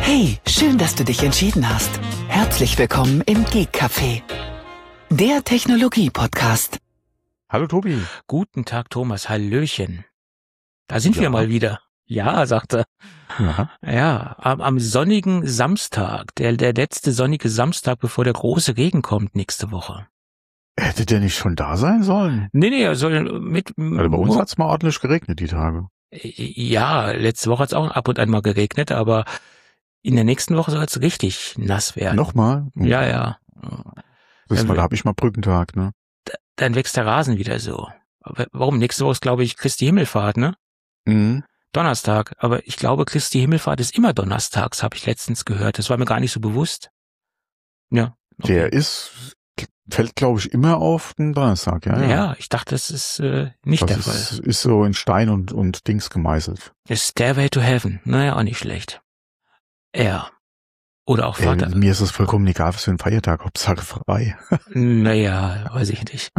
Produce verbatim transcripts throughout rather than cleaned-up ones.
Hey, schön, dass du dich entschieden hast. Herzlich willkommen im Geek Café, der Technologie-Podcast. Hallo Tobi. Guten Tag, Thomas. Hallöchen. Da sind Ja. wir mal wieder. Ja, sagt er. Ja. Ja, am, am sonnigen Samstag, der, der letzte sonnige Samstag, bevor der große Regen kommt nächste Woche. Hätte der nicht schon da sein sollen? Nee, nee, er soll mit... Also bei uns hat's mal ordentlich geregnet die Tage. Ja, letzte Woche hat's auch ab und an mal geregnet, aber in der nächsten Woche soll es richtig nass werden. Nochmal? Ja, ja. Das Dann- mal, da habe ich mal Brückentag, ne? Dann wächst der Rasen wieder so. Aber warum? Nächste Woche ist, glaube ich, Christi Himmelfahrt, ne? Mhm. Donnerstag. Aber ich glaube, Christi Himmelfahrt ist immer donnerstags, habe ich letztens gehört. Das war mir gar nicht so bewusst. Ja. okay. Der ist, fällt glaube ich immer auf den Donnerstag, ja. Ja, Ja, ich dachte, das ist äh, nicht der das Fall. ist, ist so in Stein und, und Dings gemeißelt. Das Stairway to Heaven. Naja, auch nicht schlecht. Ja. Oder auch Ey, Vater. mir ist es vollkommen egal, was für ein Feiertag, Hauptsache frei. Naja, weiß ich nicht.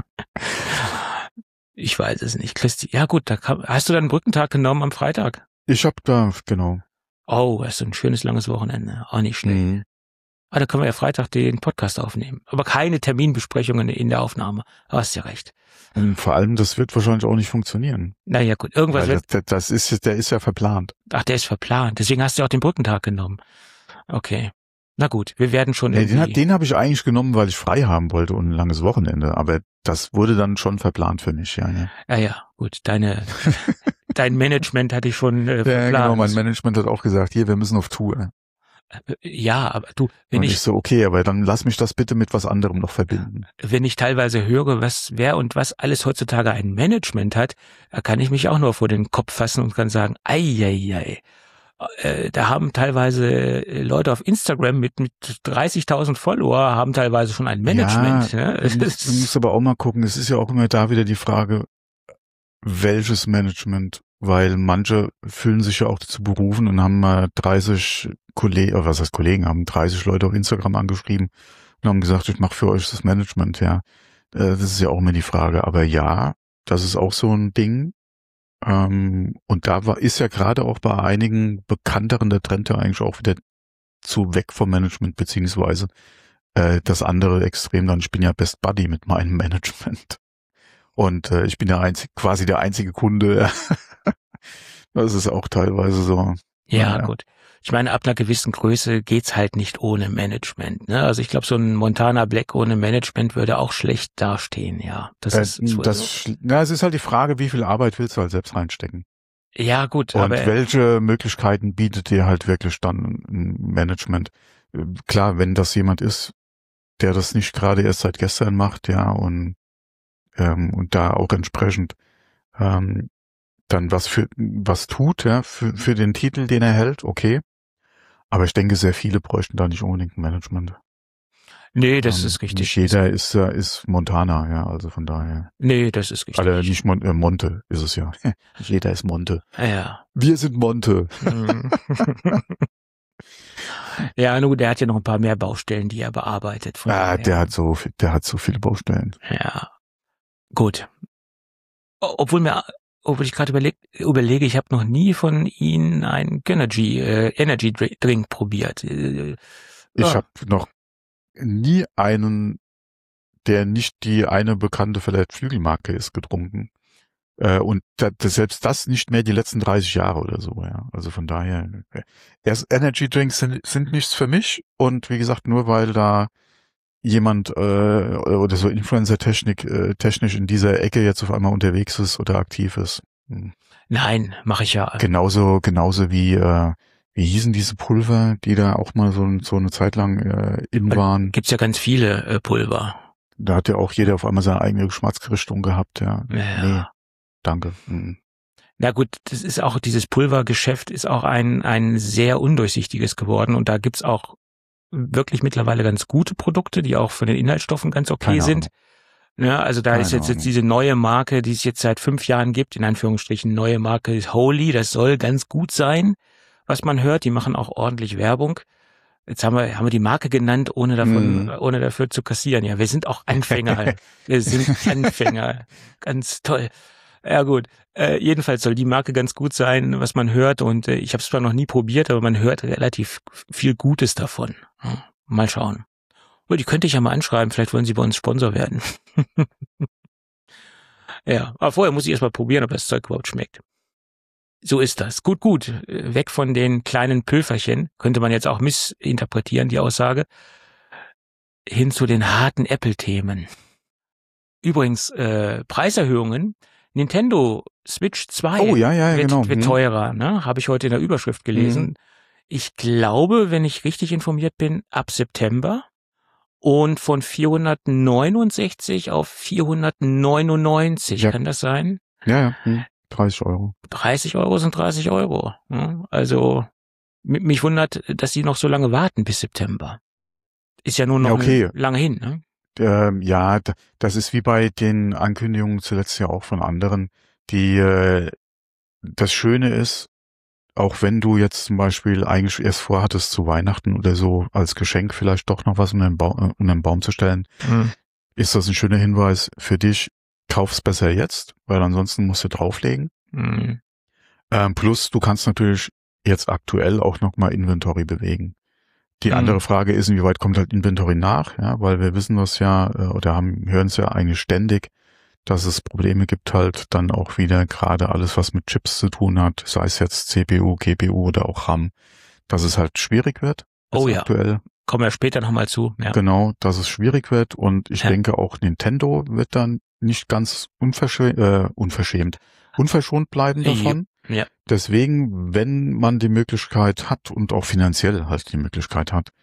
Ich weiß es nicht. Christi, ja gut, da kam, hast du dann einen Brückentag genommen am Freitag? Ich hab da, genau. Oh, das ist ein schönes langes Wochenende. Auch nicht schlecht. Mhm. Ah, da können wir ja Freitag den Podcast aufnehmen. Aber keine Terminbesprechungen in der Aufnahme. Du hast ja recht. Und vor allem, das wird wahrscheinlich auch nicht funktionieren. Naja, gut. Irgendwas Weil wird, das, das ist, der ist ja verplant. ach, der ist verplant. Deswegen hast du auch den Brückentag genommen. Okay. Na gut, wir werden schon Nee, den irgendwie... den habe ich eigentlich genommen, weil ich frei haben wollte und ein langes Wochenende. Aber das wurde dann schon verplant für mich, ja. Ja, Ja, ja, gut. Deine, dein Management hatte ich schon äh, ja verplant. genau, mein Management hat auch gesagt, hier, wir müssen auf Tour. Ja, aber du, wenn Und ich ich, so, okay, aber dann lass mich das bitte mit was anderem noch verbinden. wenn ich teilweise höre, was, wer und was alles heutzutage ein Management hat, da kann ich mich auch nur vor den Kopf fassen und kann sagen, ei, ei, ei. Äh, da haben teilweise äh, Leute auf Instagram mit, mit dreißigtausend Follower haben teilweise schon ein Management. Ja, ne? Du musst, du musst aber auch mal gucken, es ist ja auch immer da wieder die Frage, welches Management, weil manche fühlen sich ja auch dazu berufen und haben mal dreißig Kollegen, oder was heißt Kollegen, haben dreißig Leute auf Instagram angeschrieben und haben gesagt, ich mache für euch das Management, ja. Äh, Das ist ja auch immer die Frage, aber ja, das ist auch so ein Ding. Ähm, Und da war, ist ja gerade auch bei einigen bekannteren der Trend ja eigentlich auch wieder zu weg vom Management, beziehungsweise äh, das andere Extrem dann, ich bin ja Best Buddy mit meinem Management. Und äh, ich bin der einzige, quasi der einzige Kunde. Das ist auch teilweise so. Ja, Naja. gut. Ich meine, ab einer gewissen Größe geht's halt nicht ohne Management. Ne? Also ich glaube, so ein Montana Black ohne Management würde auch schlecht dastehen. Ja, das Äh, ist, ist wohl das, so. sch- na, es ist halt die Frage, wie viel Arbeit willst du halt selbst reinstecken? Ja, gut, Und aber welche Möglichkeiten bietet dir halt wirklich dann ein Management? Äh, Klar, wenn das jemand ist, der das nicht gerade erst seit gestern macht, ja, und ähm, und da auch entsprechend ähm, dann was für was tut, ja, für für den Titel, den er hält, okay. Aber ich denke, sehr viele bräuchten da nicht unbedingt ein Management. nee, das Ähm, ist richtig. Nicht jeder ist äh, ist Montana, ja, also von daher. Nee, das ist richtig. Also nicht Mon äh, Monte ist es ja. Nicht jeder ist Monte. Ja. Wir sind Monte. Mhm. Ja, nur der hat ja noch ein paar mehr Baustellen, die er bearbeitet. Von Ah, daher. der hat so viel- der hat so viele Baustellen. Ja, gut. O- Obwohl mir, obwohl ich gerade überleg, überlege, ich habe noch nie von Ihnen einen Energy, äh, Energy Dri- Drink probiert. Äh, Ich ja. habe noch nie einen, der nicht die eine bekannte vielleicht Flügelmarke ist, getrunken. Äh, und da, das, selbst das nicht mehr die letzten dreißig Jahre oder so, ja. Also von daher, äh, erst Energy Drinks sind, sind nichts für mich. Und wie gesagt, nur weil da jemand äh, oder so Influencer-Technik äh, technisch in dieser Ecke jetzt auf einmal unterwegs ist oder aktiv ist. Hm. Nein, mache ich ja. Genauso, genauso wie, äh, wie hießen diese Pulver, die da auch mal so, so eine Zeit lang äh, in waren. Gibt's ja ganz viele äh, Pulver. Da hat ja auch jeder auf einmal seine eigene Geschmacksrichtung gehabt, ja. Ja. Nee, danke. Mhm. Na gut, das ist auch, dieses Pulvergeschäft ist auch ein, ein sehr undurchsichtiges geworden und da gibt's auch wirklich mittlerweile ganz gute Produkte, die auch von den Inhaltsstoffen ganz okay Keine sind. Ja, also da Keine ist jetzt, jetzt Ahnung. diese neue Marke, die es jetzt seit fünf Jahren gibt, in Anführungsstrichen neue Marke ist Holy, das soll ganz gut sein, was man hört, die machen auch ordentlich Werbung. Jetzt haben wir, haben wir die Marke genannt, ohne davon, Mhm. ohne dafür zu kassieren. Ja, wir sind auch Anfänger. Wir sind Anfänger. Ganz toll. Ja gut, äh, jedenfalls soll die Marke ganz gut sein, was man hört und äh, ich habe es zwar noch nie probiert, aber man hört relativ viel Gutes davon. Ja, mal schauen. Oh, die könnte ich ja mal anschreiben, vielleicht wollen sie bei uns Sponsor werden. Ja, aber vorher muss ich erst mal probieren, ob das Zeug überhaupt schmeckt. So ist das. Gut, gut. Weg von den kleinen Pülferchen, könnte man jetzt auch missinterpretieren, die Aussage, hin zu den harten Apple-Themen. Übrigens, äh, Preiserhöhungen. Nintendo Switch zwei Oh, ja, ja, wird, genau. wird Hm. teurer, ne? Habe ich heute in der Überschrift gelesen. Mhm. Ich glaube, wenn ich richtig informiert bin, ab September und von vierhundertneunundsechzig auf vierhundertneunundneunzig. Ja. Kann das sein? Ja, ja. Hm. dreißig Euro. dreißig Euro sind dreißig Euro. Ne? Also m- mich wundert, dass sie noch so lange warten bis September. Ist ja nur noch Ja, okay. ein- lange hin, ne? Ähm, ja, d- das ist wie bei den Ankündigungen zuletzt ja auch von anderen. Die, äh, das Schöne ist, auch wenn du jetzt zum Beispiel eigentlich erst vorhattest, zu Weihnachten oder so als Geschenk vielleicht doch noch was unter den, Bau, äh, unter den Baum zu stellen, Hm. ist das ein schöner Hinweis für dich. Kauf's besser jetzt, weil ansonsten musst du drauflegen. Hm. Ähm, plus, du kannst natürlich jetzt aktuell auch nochmal Inventory bewegen. Die Mhm. andere Frage ist, inwieweit kommt halt Inventory nach, ja, weil wir wissen das ja, äh, oder haben, hören es ja eigentlich ständig, dass es Probleme gibt halt dann auch wieder, gerade alles, was mit Chips zu tun hat, sei es jetzt C P U, G P U oder auch RAM, dass es halt schwierig wird. Oh jetzt ja. Aktuell. Kommen wir später nochmal zu. Ja. Genau, dass es schwierig wird und ich Ja. denke auch Nintendo wird dann nicht ganz unverschämt, äh, unverschämt, unverschont bleiben davon. Ja. Deswegen, wenn man die Möglichkeit hat und auch finanziell halt die Möglichkeit hat,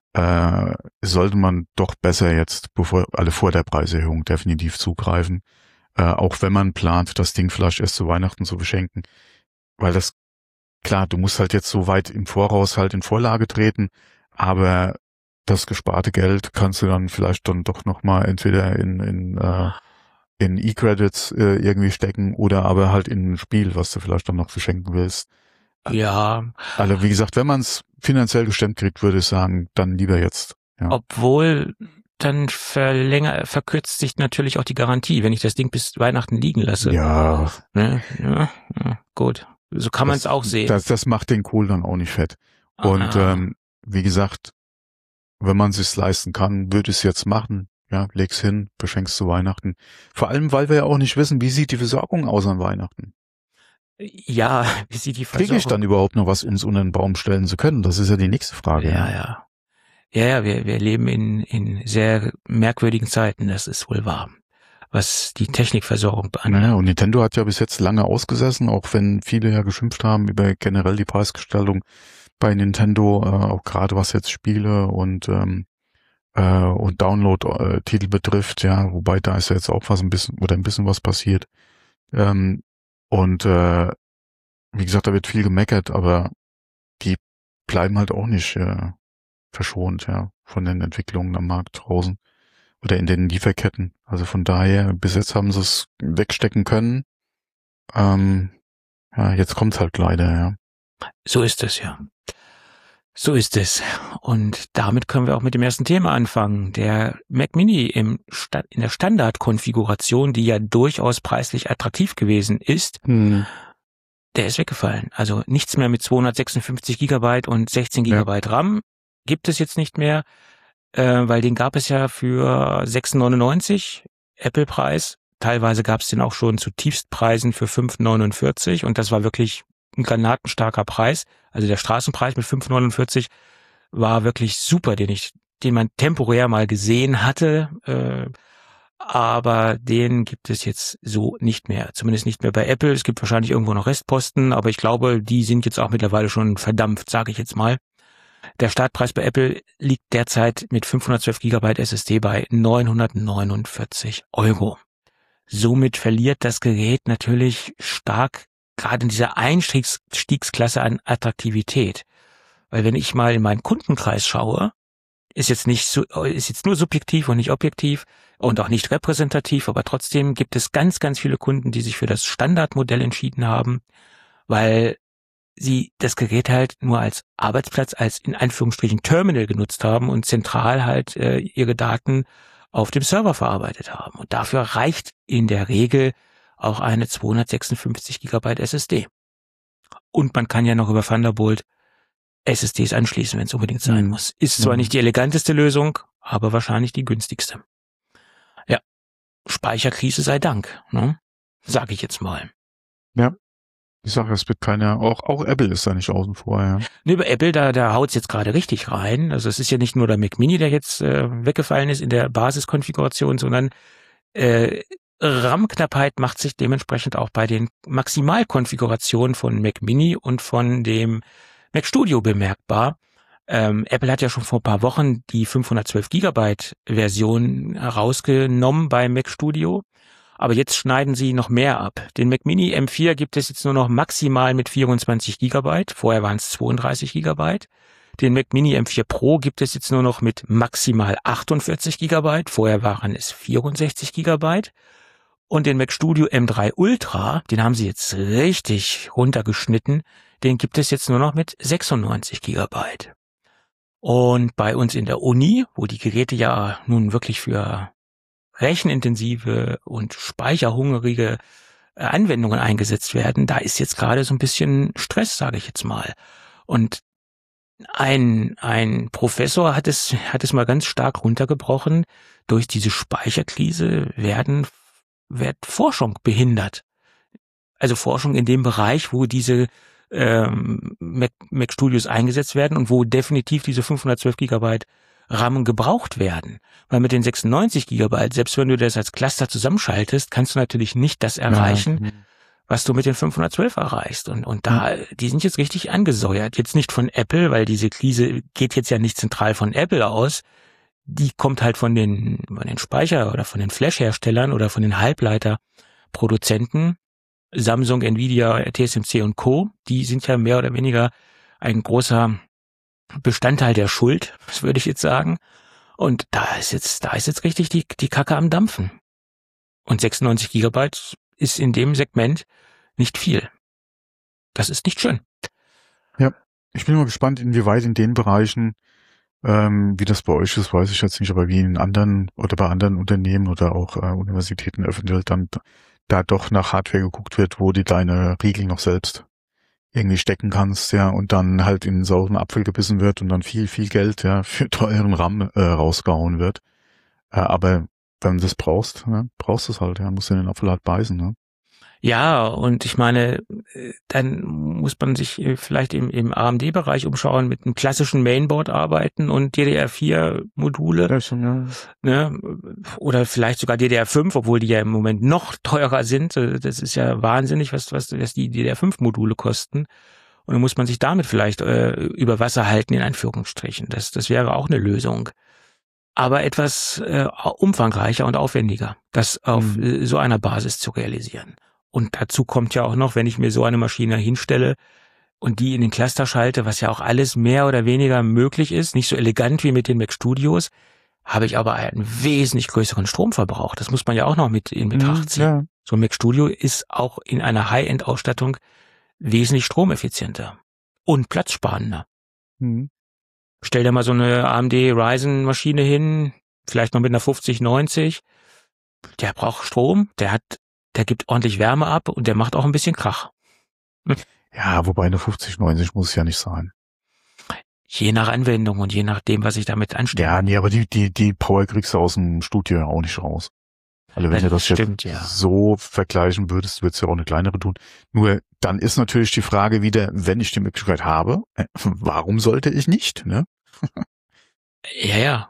äh, sollte man doch besser jetzt, bevor alle vor der Preiserhöhung definitiv zugreifen. Äh, auch wenn man plant, das Ding vielleicht erst zu Weihnachten zu beschenken. Weil das, klar, du musst halt jetzt so weit im Voraus halt in Vorlage treten, aber das gesparte Geld kannst du dann vielleicht dann doch nochmal entweder in, in, äh, in E-Credits äh, irgendwie stecken oder aber halt in ein Spiel, was du vielleicht dann noch verschenken willst. Ja, Also wie gesagt, wenn man es finanziell gestemmt kriegt, würde ich sagen, dann lieber jetzt. Ja. obwohl dann verlänger, verkürzt sich natürlich auch die Garantie, wenn ich das Ding bis Weihnachten liegen lasse. Ja, Ne? Ja, ja, gut. So kann man es das- auch sehen. Das, das macht den Kohl dann auch nicht fett. Und Ah. ähm, wie gesagt, wenn man sich's leisten kann, würde ich es jetzt machen. Ja, leg's hin, beschenkst zu Weihnachten. Vor allem, weil wir ja auch nicht wissen, wie sieht die Versorgung aus an Weihnachten. Ja, wie sieht die Kriege ich Versorgung- dann überhaupt noch was, uns unter den Baum stellen zu können? Das ist ja die nächste Frage. Ja, ja. Ja, ja, wir, wir leben in, in sehr merkwürdigen Zeiten, das ist wohl wahr, was die Technikversorgung beangeht. Naja, und Nintendo hat ja bis jetzt lange ausgesessen, auch wenn viele ja geschimpft haben über generell die Preisgestaltung bei Nintendo, äh, auch gerade was jetzt Spiele und ähm, äh, und Download-Titel betrifft, ja, wobei da ist ja jetzt auch was ein bisschen oder ein bisschen was passiert. Ähm, und äh, wie gesagt, da wird viel gemeckert, aber die bleiben halt auch nicht äh, verschont, ja, von den Entwicklungen am Markt draußen oder in den Lieferketten. Also von daher, bis jetzt haben sie es wegstecken können. Ähm, ja, jetzt kommt's halt leider, ja. So ist es, ja. So ist es. Und damit können wir auch mit dem ersten Thema anfangen. Der Mac Mini im Sta- in der Standardkonfiguration, die ja durchaus preislich attraktiv gewesen ist, Hm. der ist weggefallen. Also nichts mehr mit zweihundertsechsundfünfzig Gigabyte und sechzehn Ja. Gigabyte RAM gibt es jetzt nicht mehr, äh, weil den gab es ja für sechs neunundneunzig Apple-Preis. Teilweise gab es den auch schon zu Tiefstpreisen für fünf neunundvierzig und das war wirklich ein granatenstarker Preis. Also der Straßenpreis mit fünf neunundvierzig war wirklich super, den ich, den man temporär mal gesehen hatte, äh, aber den gibt es jetzt so nicht mehr. Zumindest nicht mehr bei Apple. Es gibt wahrscheinlich irgendwo noch Restposten, aber ich glaube, die sind jetzt auch mittlerweile schon verdampft, sage ich jetzt mal. Der Startpreis bei Apple liegt derzeit mit fünfhundertzwölf Gigabyte S S D bei neunhundertneunundvierzig Euro. Somit verliert das Gerät natürlich stark, gerade in dieser Einstiegsklasse an Attraktivität. Weil wenn ich mal in meinen Kundenkreis schaue, ist jetzt nicht so, ist jetzt nur subjektiv und nicht objektiv und auch nicht repräsentativ, aber trotzdem gibt es ganz, ganz viele Kunden, die sich für das Standardmodell entschieden haben, weil sie das Gerät halt nur als Arbeitsplatz, als in Anführungsstrichen Terminal genutzt haben und zentral halt äh, ihre Daten auf dem Server verarbeitet haben. Und dafür reicht in der Regel auch eine zweihundertsechsundfünfzig Gigabyte S S D. Und man kann ja noch über Thunderbolt S S Ds anschließen, wenn es unbedingt sein muss. Ist zwar Mhm. nicht die eleganteste Lösung, aber wahrscheinlich die günstigste. Ja, Speicherkrise sei Dank, ne? Sag ich jetzt mal. Ich sage, es wird keiner, auch, auch Apple ist da nicht außen vor, ja. Ne, bei Apple, da, da haut's jetzt gerade richtig rein. Also es ist ja nicht nur der Mac Mini, der jetzt äh, weggefallen ist in der Basiskonfiguration, sondern äh, RAM-Knappheit macht sich dementsprechend auch bei den Maximalkonfigurationen von Mac Mini und von dem Mac Studio bemerkbar. Ähm, Apple hat ja schon vor ein paar Wochen die fünfhundertzwölf Gigabyte Version herausgenommen bei Mac Studio. Aber jetzt schneiden sie noch mehr ab. Den Mac Mini M vier gibt es jetzt nur noch maximal mit vierundzwanzig Gigabyte. Vorher waren es zweiunddreißig Gigabyte. Den Mac Mini M vier Pro gibt es jetzt nur noch mit maximal achtundvierzig Gigabyte. Vorher waren es vierundsechzig Gigabyte. Und den Mac Studio M drei Ultra, den haben sie jetzt richtig runtergeschnitten. Den gibt es jetzt nur noch mit sechsundneunzig Gigabyte. Und bei uns in der Uni, wo die Geräte ja nun wirklich für rechenintensive und speicherhungrige äh, Anwendungen eingesetzt werden, da ist jetzt gerade so ein bisschen Stress, sage ich jetzt mal. Und ein ein Professor hat es hat es mal ganz stark runtergebrochen. Durch diese Speicherkrise werden wird Forschung behindert. Also Forschung in dem Bereich, wo diese ähm, Mac, Mac Studios eingesetzt werden und wo definitiv diese fünfhundertzwölf Gigabyte RAM gebraucht werden. Weil mit den sechsundneunzig Gigabyte, selbst wenn du das als Cluster zusammenschaltest, kannst du natürlich nicht das erreichen, Ja. was du mit den fünfhundertzwölf erreichst. Und, und da, die sind jetzt richtig angesäuert. Jetzt nicht von Apple, weil diese Krise geht jetzt ja nicht zentral von Apple aus. Die kommt halt von den, von den Speicher- oder von den Flash-Herstellern oder von den Halbleiterproduzenten. Samsung, Nvidia, T S M C und Co. Die sind ja mehr oder weniger ein großer Bestandteil der Schuld, das würde ich jetzt sagen. Und da ist jetzt, da ist jetzt richtig die, die Kacke am Dampfen. Und sechsundneunzig Gigabyte ist in dem Segment nicht viel. Das ist nicht schön. Ich bin mal gespannt, inwieweit in den Bereichen, ähm, wie das bei euch ist, weiß ich jetzt nicht, aber wie in anderen oder bei anderen Unternehmen oder auch äh, Universitäten eventuell dann da doch nach Hardware geguckt wird, wo die deine Riegel noch selbst irgendwie stecken kannst, ja, und dann halt in den sauren Apfel gebissen wird und dann viel, viel Geld, ja, für teuren RAM äh, rausgehauen wird. Äh, aber wenn du das brauchst, ja, brauchst du es halt, ja, musst du in den Apfel halt beißen, ne? Ja, und ich meine, äh, dann muss man sich äh, vielleicht im, im A M D-Bereich umschauen, mit einem klassischen Mainboard arbeiten und D D R vier Module, Ja, schon, ja. ne, oder vielleicht sogar D D R fünf, obwohl die ja im Moment noch teurer sind. Äh, Das ist ja wahnsinnig, was, was, was die D D R fünf Module kosten. Und dann muss man sich damit vielleicht äh, über Wasser halten, in Anführungsstrichen. Das, das wäre auch eine Lösung. Aber etwas äh, umfangreicher und aufwendiger, das auf Mhm. äh, so einer Basis zu realisieren. Und dazu kommt ja auch noch, wenn ich mir so eine Maschine hinstelle und die in den Cluster schalte, was ja auch alles mehr oder weniger möglich ist, nicht so elegant wie mit den Mac Studios, habe ich aber einen wesentlich größeren Stromverbrauch. Das muss man ja auch noch mit in Betracht ziehen. Ja. So ein Mac Studio ist auch in einer High-End-Ausstattung wesentlich stromeffizienter und platzsparender. Mhm. Stell dir mal so eine A M D Ryzen-Maschine hin, vielleicht noch mit einer fünfzig neunzig. Der braucht Strom, der hat Der gibt ordentlich Wärme ab und der macht auch ein bisschen Krach. Ja, wobei eine fünfzig neunzig muss es ja nicht sein. Je nach Anwendung und je nachdem, was ich damit anstelle. Ja, nee, aber die, die, die Power kriegst du aus dem Studio ja auch nicht raus. Also wenn Das du das stimmt, jetzt ja. so vergleichen würdest, würdest du ja auch eine kleinere tun. Nur dann ist natürlich die Frage wieder, wenn ich die Möglichkeit habe, äh, warum sollte ich nicht, ne? Ja, ja.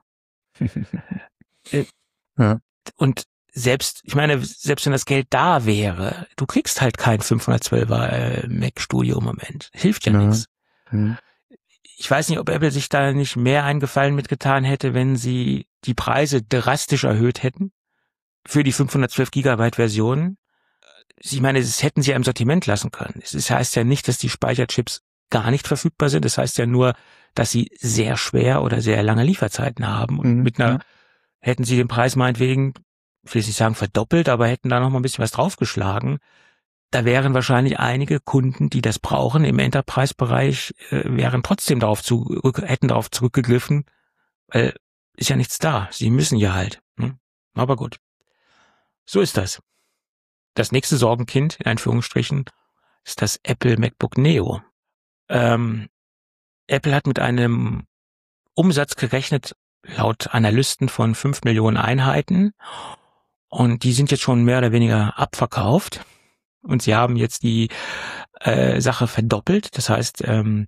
Äh, Ja. Und selbst, ich meine, selbst wenn das Geld da wäre, du kriegst halt kein fünfhundertzwölfer äh, Mac Studio im Moment. Hilft ja Ja. nichts. Hm. Ich weiß nicht, ob Apple sich da nicht mehr einen Gefallen mitgetan hätte, wenn sie die Preise drastisch erhöht hätten für die fünfhundertzwölf Gigabyte Version. Ich meine, das hätten sie ja im Sortiment lassen können. Es heißt ja nicht, dass die Speicherchips gar nicht verfügbar sind. Das heißt ja nur, dass sie sehr schwer oder sehr lange Lieferzeiten haben. Und Mhm. mit einer, Ja. hätten sie den Preis meinetwegen, ich will nicht sagen verdoppelt, aber hätten da noch mal ein bisschen was draufgeschlagen. Da wären wahrscheinlich einige Kunden, die das brauchen im Enterprise-Bereich, äh, wären trotzdem darauf zurück, hätten darauf zurückgegriffen, weil ist ja nichts da. Sie müssen ja halt. Hm? Aber gut. So ist das. das nächste Sorgenkind, in Anführungsstrichen, ist das Apple MacBook Neo. Ähm, Apple hat mit einem Umsatz gerechnet, laut Analysten von fünf Millionen Einheiten. Und die sind jetzt schon mehr oder weniger abverkauft. Und sie haben jetzt die äh, Sache verdoppelt. Das heißt, ähm,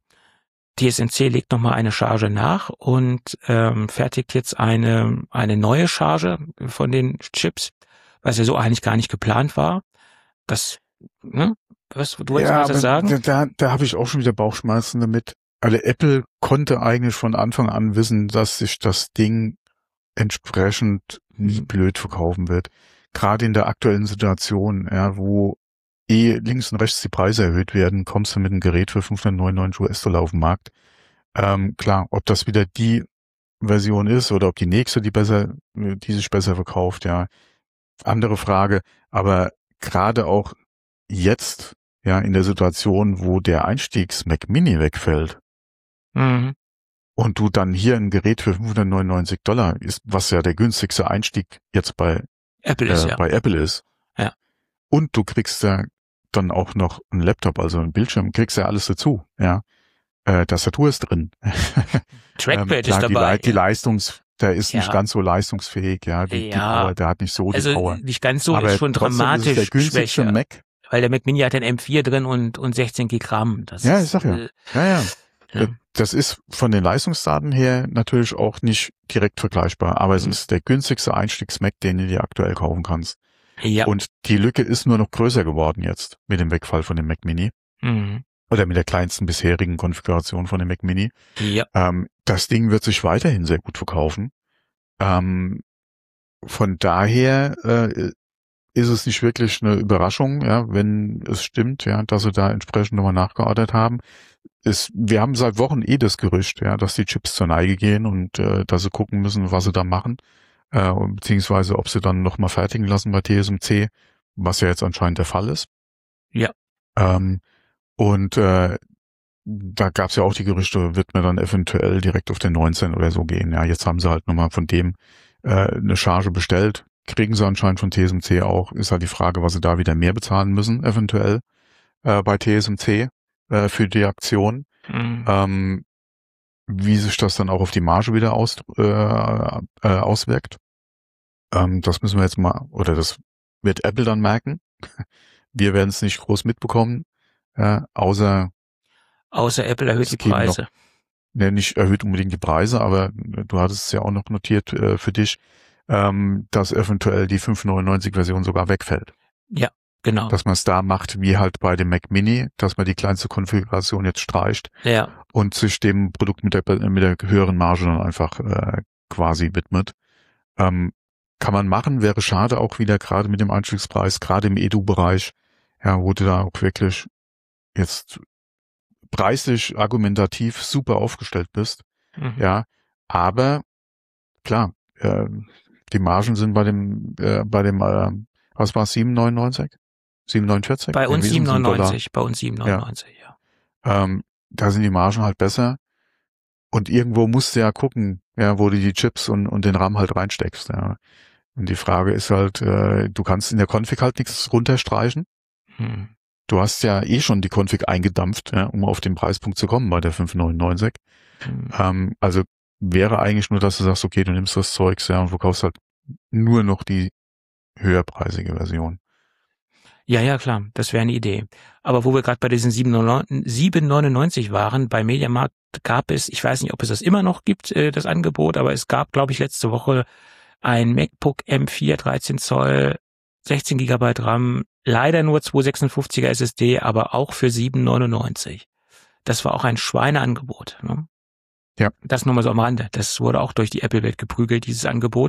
T S M C legt nochmal eine Charge nach und ähm, fertigt jetzt eine eine neue Charge von den Chips, was ja so eigentlich gar nicht geplant war. Das, ne? Was, du wolltest ja, was sagen? Da, da, da habe ich auch schon wieder Bauchschmerzen damit. Also Apple konnte eigentlich von Anfang an wissen, dass sich das Ding entsprechend nie blöd verkaufen wird. Gerade in der aktuellen Situation, ja, wo eh links und rechts die Preise erhöht werden, kommst du mit einem Gerät für fünfhundertneunundneunzig US-Dollar auf den Markt. Ähm, klar, ob das wieder die Version ist oder ob die nächste, die besser, die sich besser verkauft, ja, andere Frage. Aber gerade auch jetzt, ja, in der Situation, wo der Einstiegs-Mac Mini wegfällt, Mhm. und du dann hier ein Gerät für fünfhundertneunundneunzig Dollar ist, was ja der günstigste Einstieg jetzt bei Apple ist äh, ja. bei Apple ist. Ja. Und du kriegst ja dann auch noch einen Laptop, also einen Bildschirm, kriegst ja alles dazu, ja. Äh, Tastatur ist drin. Trackpad ähm, klar, ist die, dabei. Le die Leistungs, der ist Ja. nicht ganz so leistungsfähig, ja. Die, die Ja. Power, der hat nicht so die Also Power. nicht ganz so, Aber ist schon trotzdem ist es dramatisch der günstigste schwächer. Mac. Weil der Mac Mini hat ein M vier drin und, und sechzehn Gigramm. Das Ja, ist, ich sag ja. äh, Ja, ja. ja. Das ist von den Leistungsdaten her natürlich auch nicht direkt vergleichbar, aber es Mhm. ist der günstigste Einstiegs-Mac, den du dir aktuell kaufen kannst. Ja. Und die Lücke ist nur noch größer geworden jetzt mit dem Wegfall von dem Mac Mini Mhm. oder mit der kleinsten bisherigen Konfiguration von dem Mac Mini. Ja. Ähm, das Ding wird sich weiterhin sehr gut verkaufen. Ähm, von daher äh, ist es nicht wirklich eine Überraschung, ja, wenn es stimmt, ja, dass sie da entsprechend nochmal nachgeordert haben. Ist, wir haben seit Wochen eh das Gerücht, ja, dass die Chips zur Neige gehen und äh, dass sie gucken müssen, was sie da machen, äh, beziehungsweise ob sie dann nochmal fertigen lassen bei T S M C, was ja jetzt anscheinend der Fall ist. Ja. Ähm, und äh, da gab es ja auch die Gerüchte, wird man dann eventuell direkt auf den neunzehn oder so gehen. Ja, jetzt haben sie halt nochmal von dem äh, eine Charge bestellt. Kriegen sie anscheinend von T S M C auch. Ist halt die Frage, was sie da wieder mehr bezahlen müssen, eventuell äh, bei T S M C äh, für die Aktion. Mhm. Ähm, wie sich das dann auch auf die Marge wieder aus, äh, äh, auswirkt. Ähm, das müssen wir jetzt mal, oder das wird Apple dann merken. Wir werden es nicht groß mitbekommen, äh, außer Außer Apple erhöht es die geben Preise. noch, ne, nicht erhöht unbedingt die Preise, aber du hattest es ja auch noch notiert äh, für dich, ähm, dass eventuell die fünfhundertneunundneunzig-Version sogar wegfällt. Ja, genau. Dass man es da macht, wie halt bei dem Mac Mini, dass man die kleinste Konfiguration jetzt streicht Ja. und sich dem Produkt mit der mit der höheren Marge dann einfach äh, quasi widmet. Ähm, kann man machen, wäre schade auch wieder gerade mit dem Einstiegspreis, gerade im Edu-Bereich, ja, wo du da auch wirklich jetzt preislich, argumentativ super aufgestellt bist, Mhm. ja, aber klar, äh, die Margen sind bei dem, äh, bei dem, äh, was war es, sieben neunundneunzig? sieben neunundvierzig? Bei uns Irgendwie sieben so ein Dollar. neunundneunzig. Bei uns sieben neunundneunzig, ja. Ähm, da sind die Margen halt besser. Und irgendwo musst du ja gucken, ja, wo du die Chips und, und den RAM halt reinsteckst, ja. Und die Frage ist halt, äh, du kannst in der Config halt nichts runterstreichen. Hm. Du hast ja eh schon die Config eingedampft, ja, um auf den Preispunkt zu kommen bei der fünf neunundneunzig. Hm. Ähm, also wäre eigentlich nur, dass du sagst, okay, du nimmst das Zeugs, ja, und verkaufst halt nur noch die höherpreisige Version. Ja, ja, klar, das wäre eine Idee. Aber wo wir gerade bei diesen sieben neunundneunzig waren, bei Mediamarkt gab es, ich weiß nicht, ob es das immer noch gibt, äh, das Angebot, aber es gab, glaube ich, letzte Woche ein MacBook M vier, dreizehn Zoll, sechzehn Gigabyte RAM, leider nur zweihundertsechsundfünfziger S S D, aber auch für sieben neunundneunzig. Das war auch ein Schweineangebot. Ne? Ja. Das nur mal so am Rande. Das wurde auch durch die Apple-Welt geprügelt, dieses Angebot.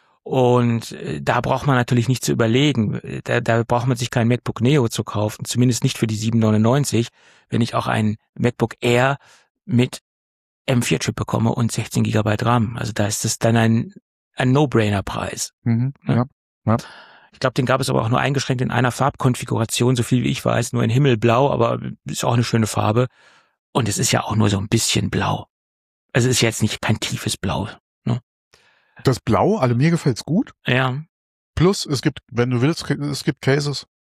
Und äh, da braucht man natürlich nicht zu überlegen. Da, da braucht man sich kein MacBook Neo zu kaufen, zumindest nicht für die sieben neunundneunzig, wenn ich auch ein MacBook Air mit M vier Chip bekomme und sechzehn Gigabyte RAM. Also da ist es dann ein, ein No-Brainer-Preis. Mhm, ja. Ja. Ich glaube, den gab es aber auch nur eingeschränkt in einer Farbkonfiguration, so viel wie ich weiß, nur in Himmelblau, aber ist auch eine schöne Farbe. Und es ist ja auch nur so ein bisschen blau. Also es ist jetzt nicht kein tiefes Blau. Ne? Das Blau, also mir gefällt's gut. Ja. Plus, es gibt, wenn du willst, es gibt Cases,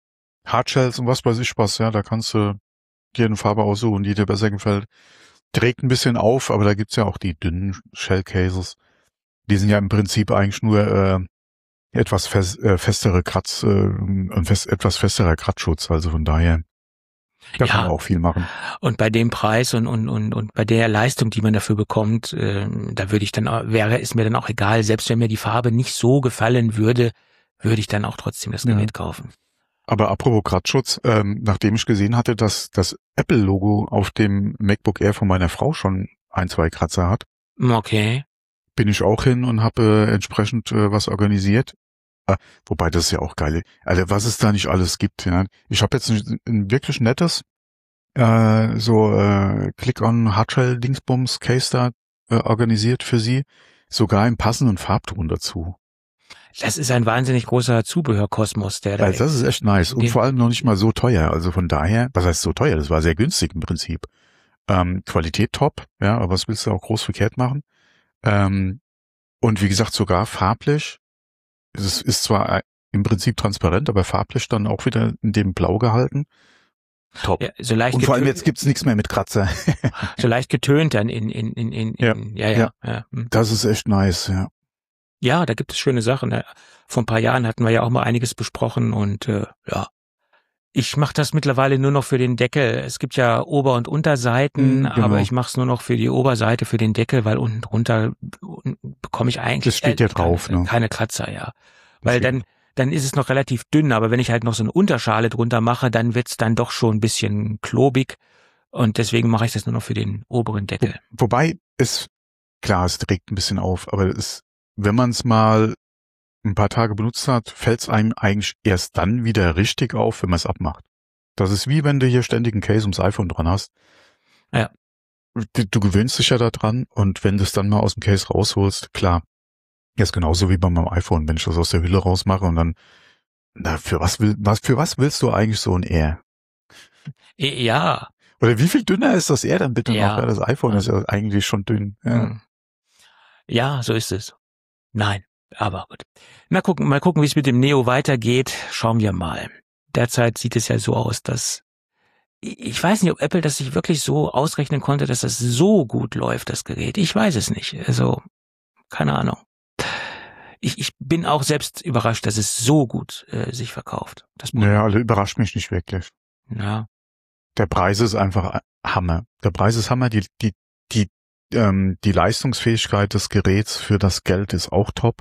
Hardshells und was weiß ich was, ja, da kannst du dir eine Farbe aussuchen, die dir besser gefällt. Trägt ein bisschen auf, aber da gibt's ja auch die dünnen Shellcases. Die sind ja im Prinzip eigentlich nur äh, etwas fest, äh, festere Kratz, äh, ein fest, etwas festerer Kratzschutz, also von daher da Ja. kann man auch viel machen. Und bei dem Preis und und und und bei der Leistung, die man dafür bekommt, äh, da würde ich dann auch, wäre es mir dann auch egal, selbst wenn mir die Farbe nicht so gefallen würde, würde ich dann auch trotzdem das Ja. Gerät kaufen. Aber apropos Kratzschutz, ähm, nachdem ich gesehen hatte, dass das Apple-Logo auf dem MacBook Air von meiner Frau schon ein, zwei Kratzer hat, Okay. bin ich auch hin und habe äh, entsprechend äh, was organisiert. Äh, wobei das ist ja auch geil. Also was es da nicht alles gibt. Ja. Ich habe jetzt ein, ein wirklich nettes äh, so äh, Click-on-Hardshell-Dingsbums Case da äh, organisiert für sie. Sogar im passenden Farbton dazu. Das ist ein wahnsinnig großer Zubehörkosmos, der da Also das ist echt nice. Und Den- vor allem noch nicht mal so teuer. Also von daher, was heißt so teuer? Das war sehr günstig im Prinzip. Ähm, Qualität top, ja, aber was willst du auch groß verkehrt machen? Ähm, und wie gesagt, sogar farblich. Es ist zwar im Prinzip transparent, aber farblich dann auch wieder in dem Blau gehalten. Top. ja, so leicht Und vor allem getö- jetzt gibt's nichts mehr mit Kratzer. so leicht getönt dann in in in in, Ja. in ja ja Ja. ja. Hm. Das ist echt nice, ja. Ja, da gibt es schöne Sachen. ne? Vor ein paar Jahren hatten wir ja auch mal einiges besprochen und äh, ja. Ich mache das mittlerweile nur noch für den Deckel. Es gibt ja Ober- und Unterseiten, Mm, genau. aber ich mache es nur noch für die Oberseite, für den Deckel, weil unten drunter un- bekomme ich eigentlich Das steht ja drauf, keine, ne? keine Kratzer, ja. Weil steht dann dann ist es noch relativ dünn, aber wenn ich halt noch so eine Unterschale drunter mache, dann wird's dann doch schon ein bisschen klobig und deswegen mache ich das nur noch für den oberen Deckel. Wobei es, klar, es trägt ein bisschen auf, aber es, wenn man es mal ein paar Tage benutzt hat, fällt es einem eigentlich erst dann wieder richtig auf, wenn man es abmacht. Das ist wie wenn du hier ständig einen Case ums iPhone dran hast. Ja. Du, du gewöhnst dich ja da dran und wenn du es dann mal aus dem Case rausholst, klar, ist genauso wie bei meinem iPhone, wenn ich das aus der Hülle rausmache und dann, na, für was will, was, für was willst du eigentlich so ein Air? Eh, Ja, Oder wie viel dünner ist das Air dann bitte Ja. noch? Ja, das iPhone Ja. ist ja eigentlich schon dünn. Ja. hm. ja, so ist es. Nein, aber gut. Na gucken, mal gucken, wie es mit dem Neo weitergeht. Schauen wir mal. Derzeit sieht es ja so aus, dass ich weiß nicht, ob Apple das sich wirklich so ausrechnen konnte, dass das so gut läuft, das Gerät. Ich weiß es nicht. Also, keine Ahnung. Ich, ich bin auch selbst überrascht, dass es so gut äh, sich verkauft. Das Naja, also überrascht mich nicht wirklich. ja. Der Preis ist einfach Hammer. Der Preis ist Hammer. Die, die, die, ähm, die Leistungsfähigkeit des Geräts für das Geld ist auch top.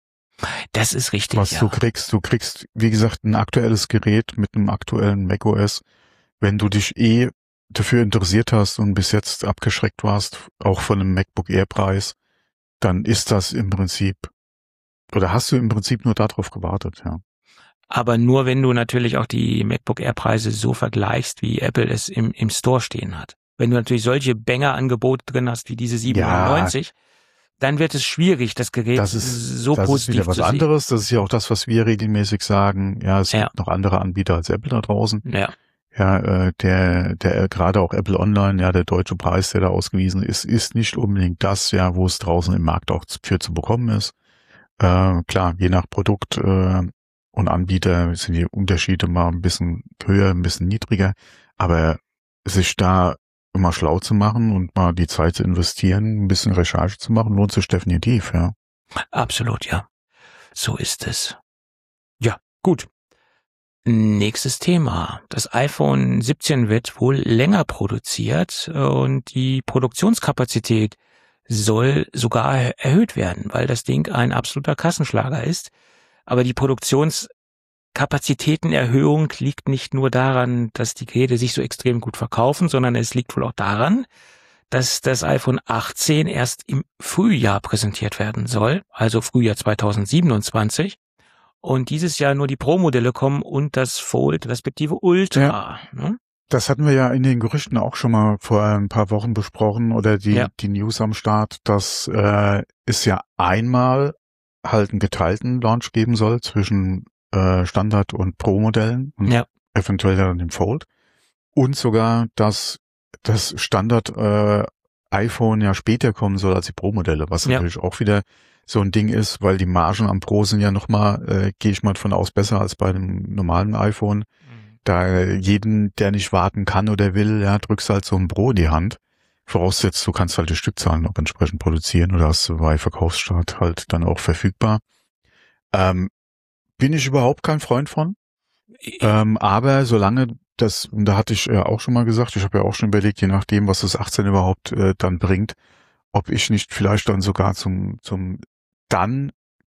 Das ist richtig, Was ja. du kriegst, du kriegst, wie gesagt, ein aktuelles Gerät mit einem aktuellen macOS. Wenn du dich eh dafür interessiert hast und bis jetzt abgeschreckt warst, auch von einem MacBook Air Preis, dann ist das im Prinzip, oder hast du im Prinzip nur darauf gewartet, ja. Aber nur, wenn du natürlich auch die MacBook Air Preise so vergleichst, wie Apple es im, im Store stehen hat. Wenn du natürlich solche Banger-Angebote drin hast, wie diese siebenundneunzig, dann wird es schwierig, das Gerät Das ist, so das ist positiv wieder was zu sehen. anderes. Das ist ja auch das, was wir regelmäßig sagen. Ja, es Ja. gibt noch andere Anbieter als Apple da draußen. Ja, Ja, äh, der, der, gerade auch Apple Online, ja, der deutsche Preis, der da ausgewiesen ist, ist nicht unbedingt das, ja, wo es draußen im Markt auch für zu bekommen ist. Äh, klar, je nach Produkt, äh, und Anbieter sind die Unterschiede mal ein bisschen höher, ein bisschen niedriger. Aber sich da immer schlau zu machen und mal die Zeit zu investieren, ein bisschen Recherche zu machen, lohnt sich definitiv, ja. absolut, ja. So ist es. Ja, gut. Nächstes Thema. Das iPhone siebzehn wird wohl länger produziert und die Produktionskapazität soll sogar erhöht werden, weil das Ding ein absoluter Kassenschlager ist. Aber die Produktionskapazitätenerhöhung liegt nicht nur daran, dass die Geräte sich so extrem gut verkaufen, sondern es liegt wohl auch daran, dass das iPhone achtzehn erst im Frühjahr präsentiert werden soll, also Frühjahr zweitausendsiebenundzwanzig. Und dieses Jahr nur die Pro-Modelle kommen und das Fold, respektive Ultra. Ne? Das hatten wir ja in den Gerüchten auch schon mal vor ein paar Wochen besprochen oder die, Ja. die News am Start, dass äh, es ja einmal halt einen geteilten Launch geben soll zwischen äh, Standard- und Pro-Modellen und Ja. eventuell dann dem Fold. Und sogar, dass das Standard äh, iPhone ja später kommen soll als die Pro-Modelle, was Ja. natürlich auch wieder so ein Ding ist, weil die Margen am Pro sind ja nochmal, äh, gehe ich mal von aus, besser als bei dem normalen iPhone. da jeden, der nicht warten kann oder will, ja, drückst halt so ein Pro in die Hand. Voraussetzt, du kannst halt die Stückzahlen auch entsprechend produzieren oder hast du bei Verkaufsstart halt dann auch verfügbar. Ähm, bin ich überhaupt kein Freund von. Ähm, aber solange das, und da hatte ich ja auch schon mal gesagt, ich habe ja auch schon überlegt, je nachdem, was das achtzehn überhaupt äh, dann bringt, ob ich nicht vielleicht dann sogar zum zum dann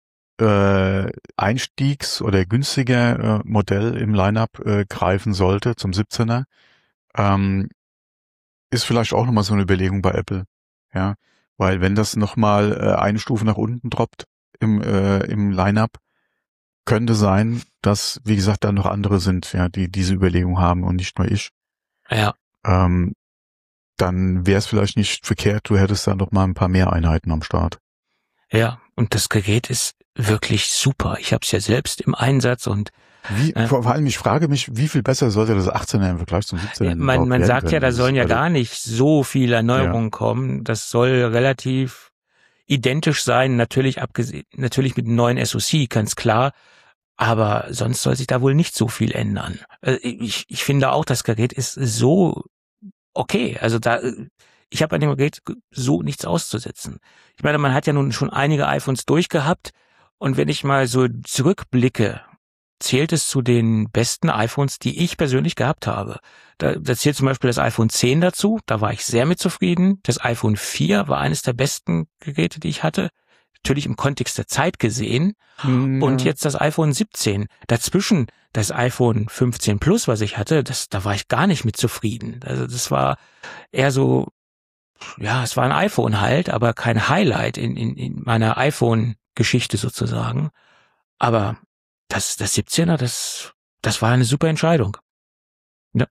äh, Einstiegs- oder günstiger äh, Modell im Lineup äh, greifen sollte, zum siebzehner. Ähm, ist vielleicht auch nochmal so eine Überlegung bei Apple. Ja, weil wenn das nochmal äh, eine Stufe nach unten droppt im äh, im Lineup, könnte sein, dass, wie gesagt, da noch andere sind, ja, die diese Überlegung haben und nicht nur ich. Ja. Ähm, dann wäre es vielleicht nicht verkehrt, du hättest da noch mal ein paar mehr Einheiten am Start. Ja, und das Gerät ist wirklich super. Ich habe es ja selbst im Einsatz und Wie, äh, vor, vor allem, ich frage mich, wie viel besser sollte das achtzehner im Vergleich zum siebzehner man, überhaupt man werden sagt können? ja, da Das sollen ist ja also- gar nicht so viele Erneuerungen Ja. kommen. Das soll relativ identisch sein, natürlich abgesehen, natürlich mit einem neuen S O C, ganz klar. Aber sonst soll sich da wohl nicht so viel ändern. Äh, Ich, ich finde auch, das Gerät ist so okay. Also da, ich habe an dem Gerät so nichts auszusetzen. Ich meine, man hat ja nun schon einige iPhones durchgehabt und wenn ich mal so zurückblicke, zählt es zu den besten iPhones, die ich persönlich gehabt habe. Da, da zählt zum Beispiel das iPhone zehn dazu, da war ich sehr mit zufrieden. Das iPhone vier war eines der besten Geräte, die ich hatte. Natürlich im Kontext der Zeit gesehen. Hm, Und ja. jetzt das iPhone siebzehn. Dazwischen das iPhone fünfzehn Plus, was ich hatte, das, da war ich gar nicht mit zufrieden. Also das war eher so, ja, es war ein iPhone halt, aber kein Highlight in, in, in meiner iPhone-Geschichte sozusagen. Aber das, das siebzehner, das, das war eine super Entscheidung. Ja.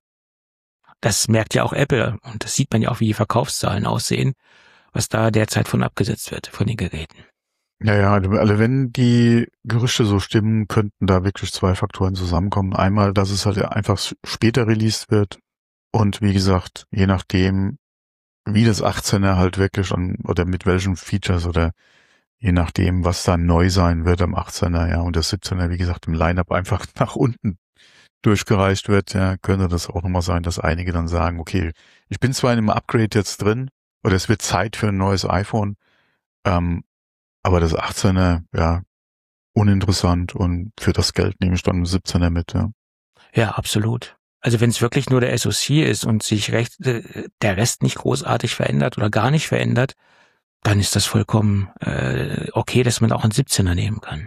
Das merkt ja auch Apple und das sieht man ja auch, wie die Verkaufszahlen aussehen, was da derzeit von abgesetzt wird, von den Geräten. Ja, ja, also wenn die Gerüchte so stimmen, könnten da wirklich zwei Faktoren zusammenkommen. Einmal, dass es halt einfach später released wird und wie gesagt, je nachdem, wie das achtzehner halt wirklich an, oder mit welchen Features oder je nachdem, was da neu sein wird am achtzehner, ja, und das siebzehner, wie gesagt, im Lineup einfach nach unten durchgereicht wird, ja, könnte das auch nochmal sein, dass einige dann sagen, okay, ich bin zwar in einem Upgrade jetzt drin, oder es wird Zeit für ein neues iPhone, ähm, aber das achtzehner, ja, uninteressant und für das Geld nehme ich dann ein siebzehner mit, ja. Ja, absolut. Also wenn es wirklich nur der S O C ist und sich recht, äh, der Rest nicht großartig verändert oder gar nicht verändert, dann ist das vollkommen äh, okay, dass man auch einen siebzehner nehmen kann.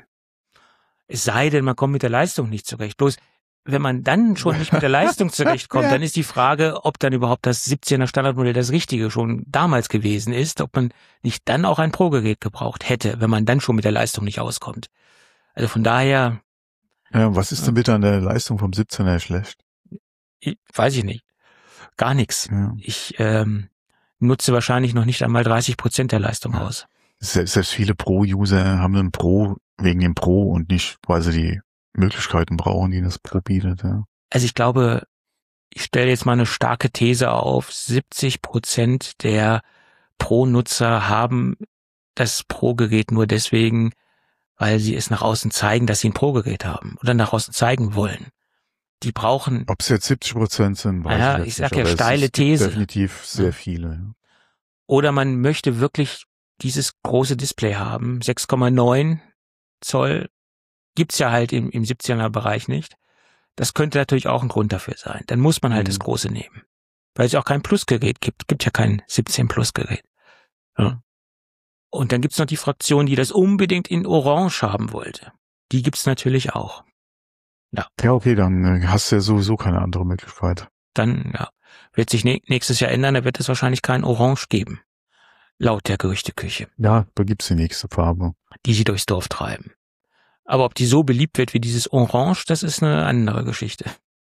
Es sei denn, man kommt mit der Leistung nicht zurecht. Bloß, wenn man dann schon nicht mit der Leistung zurechtkommt, Ja. dann ist die Frage, ob dann überhaupt das siebzehner Standardmodell das Richtige schon damals gewesen ist, ob man nicht dann auch ein Pro-Gerät gebraucht hätte, wenn man dann schon mit der Leistung nicht auskommt. Also von daher, Ja, was ist denn bitte an der Leistung vom siebzehner schlecht? ich, weiß ich nicht, gar nichts. Ja. Ich ähm, nutze wahrscheinlich noch nicht einmal dreißig Prozent der Leistung Ja. aus. Selbst, selbst viele Pro-User haben einen Pro wegen dem Pro und nicht, weil sie die Möglichkeiten brauchen, die das Pro bietet, ja. Also ich glaube, ich stelle jetzt mal eine starke These auf, siebzig Prozent der Pro-Nutzer haben das Pro-Gerät nur deswegen, weil sie es nach außen zeigen, dass sie ein Pro-Gerät haben oder nach außen zeigen wollen. Die brauchen, Ob es jetzt siebzig Prozent sind, weiß Ja, ich jetzt ich sag nicht, ja aber es- steile es gibt These. definitiv sehr Ja. viele. Ja. oder man möchte wirklich dieses große Display haben, sechs Komma neun Zoll, gibt's ja halt im, im siebzehner Bereich nicht. Das könnte natürlich auch ein Grund dafür sein. Dann muss man halt Mhm. das große nehmen. Weil es ja auch kein Plus-Gerät gibt. Gibt ja kein siebzehn Plus-Gerät. Ja. Und dann gibt's noch die Fraktion, die das unbedingt in Orange haben wollte. Die gibt's natürlich auch. Ja, okay, dann äh, hast du ja sowieso keine andere Möglichkeit. Dann ja, wird sich nä- nächstes Jahr ändern, da wird es wahrscheinlich kein Orange geben. Laut der Gerüchteküche, Ja, da gibt's die nächste Farbe. die sie durchs Dorf treiben. Aber ob die so beliebt wird wie dieses Orange, das ist eine andere Geschichte.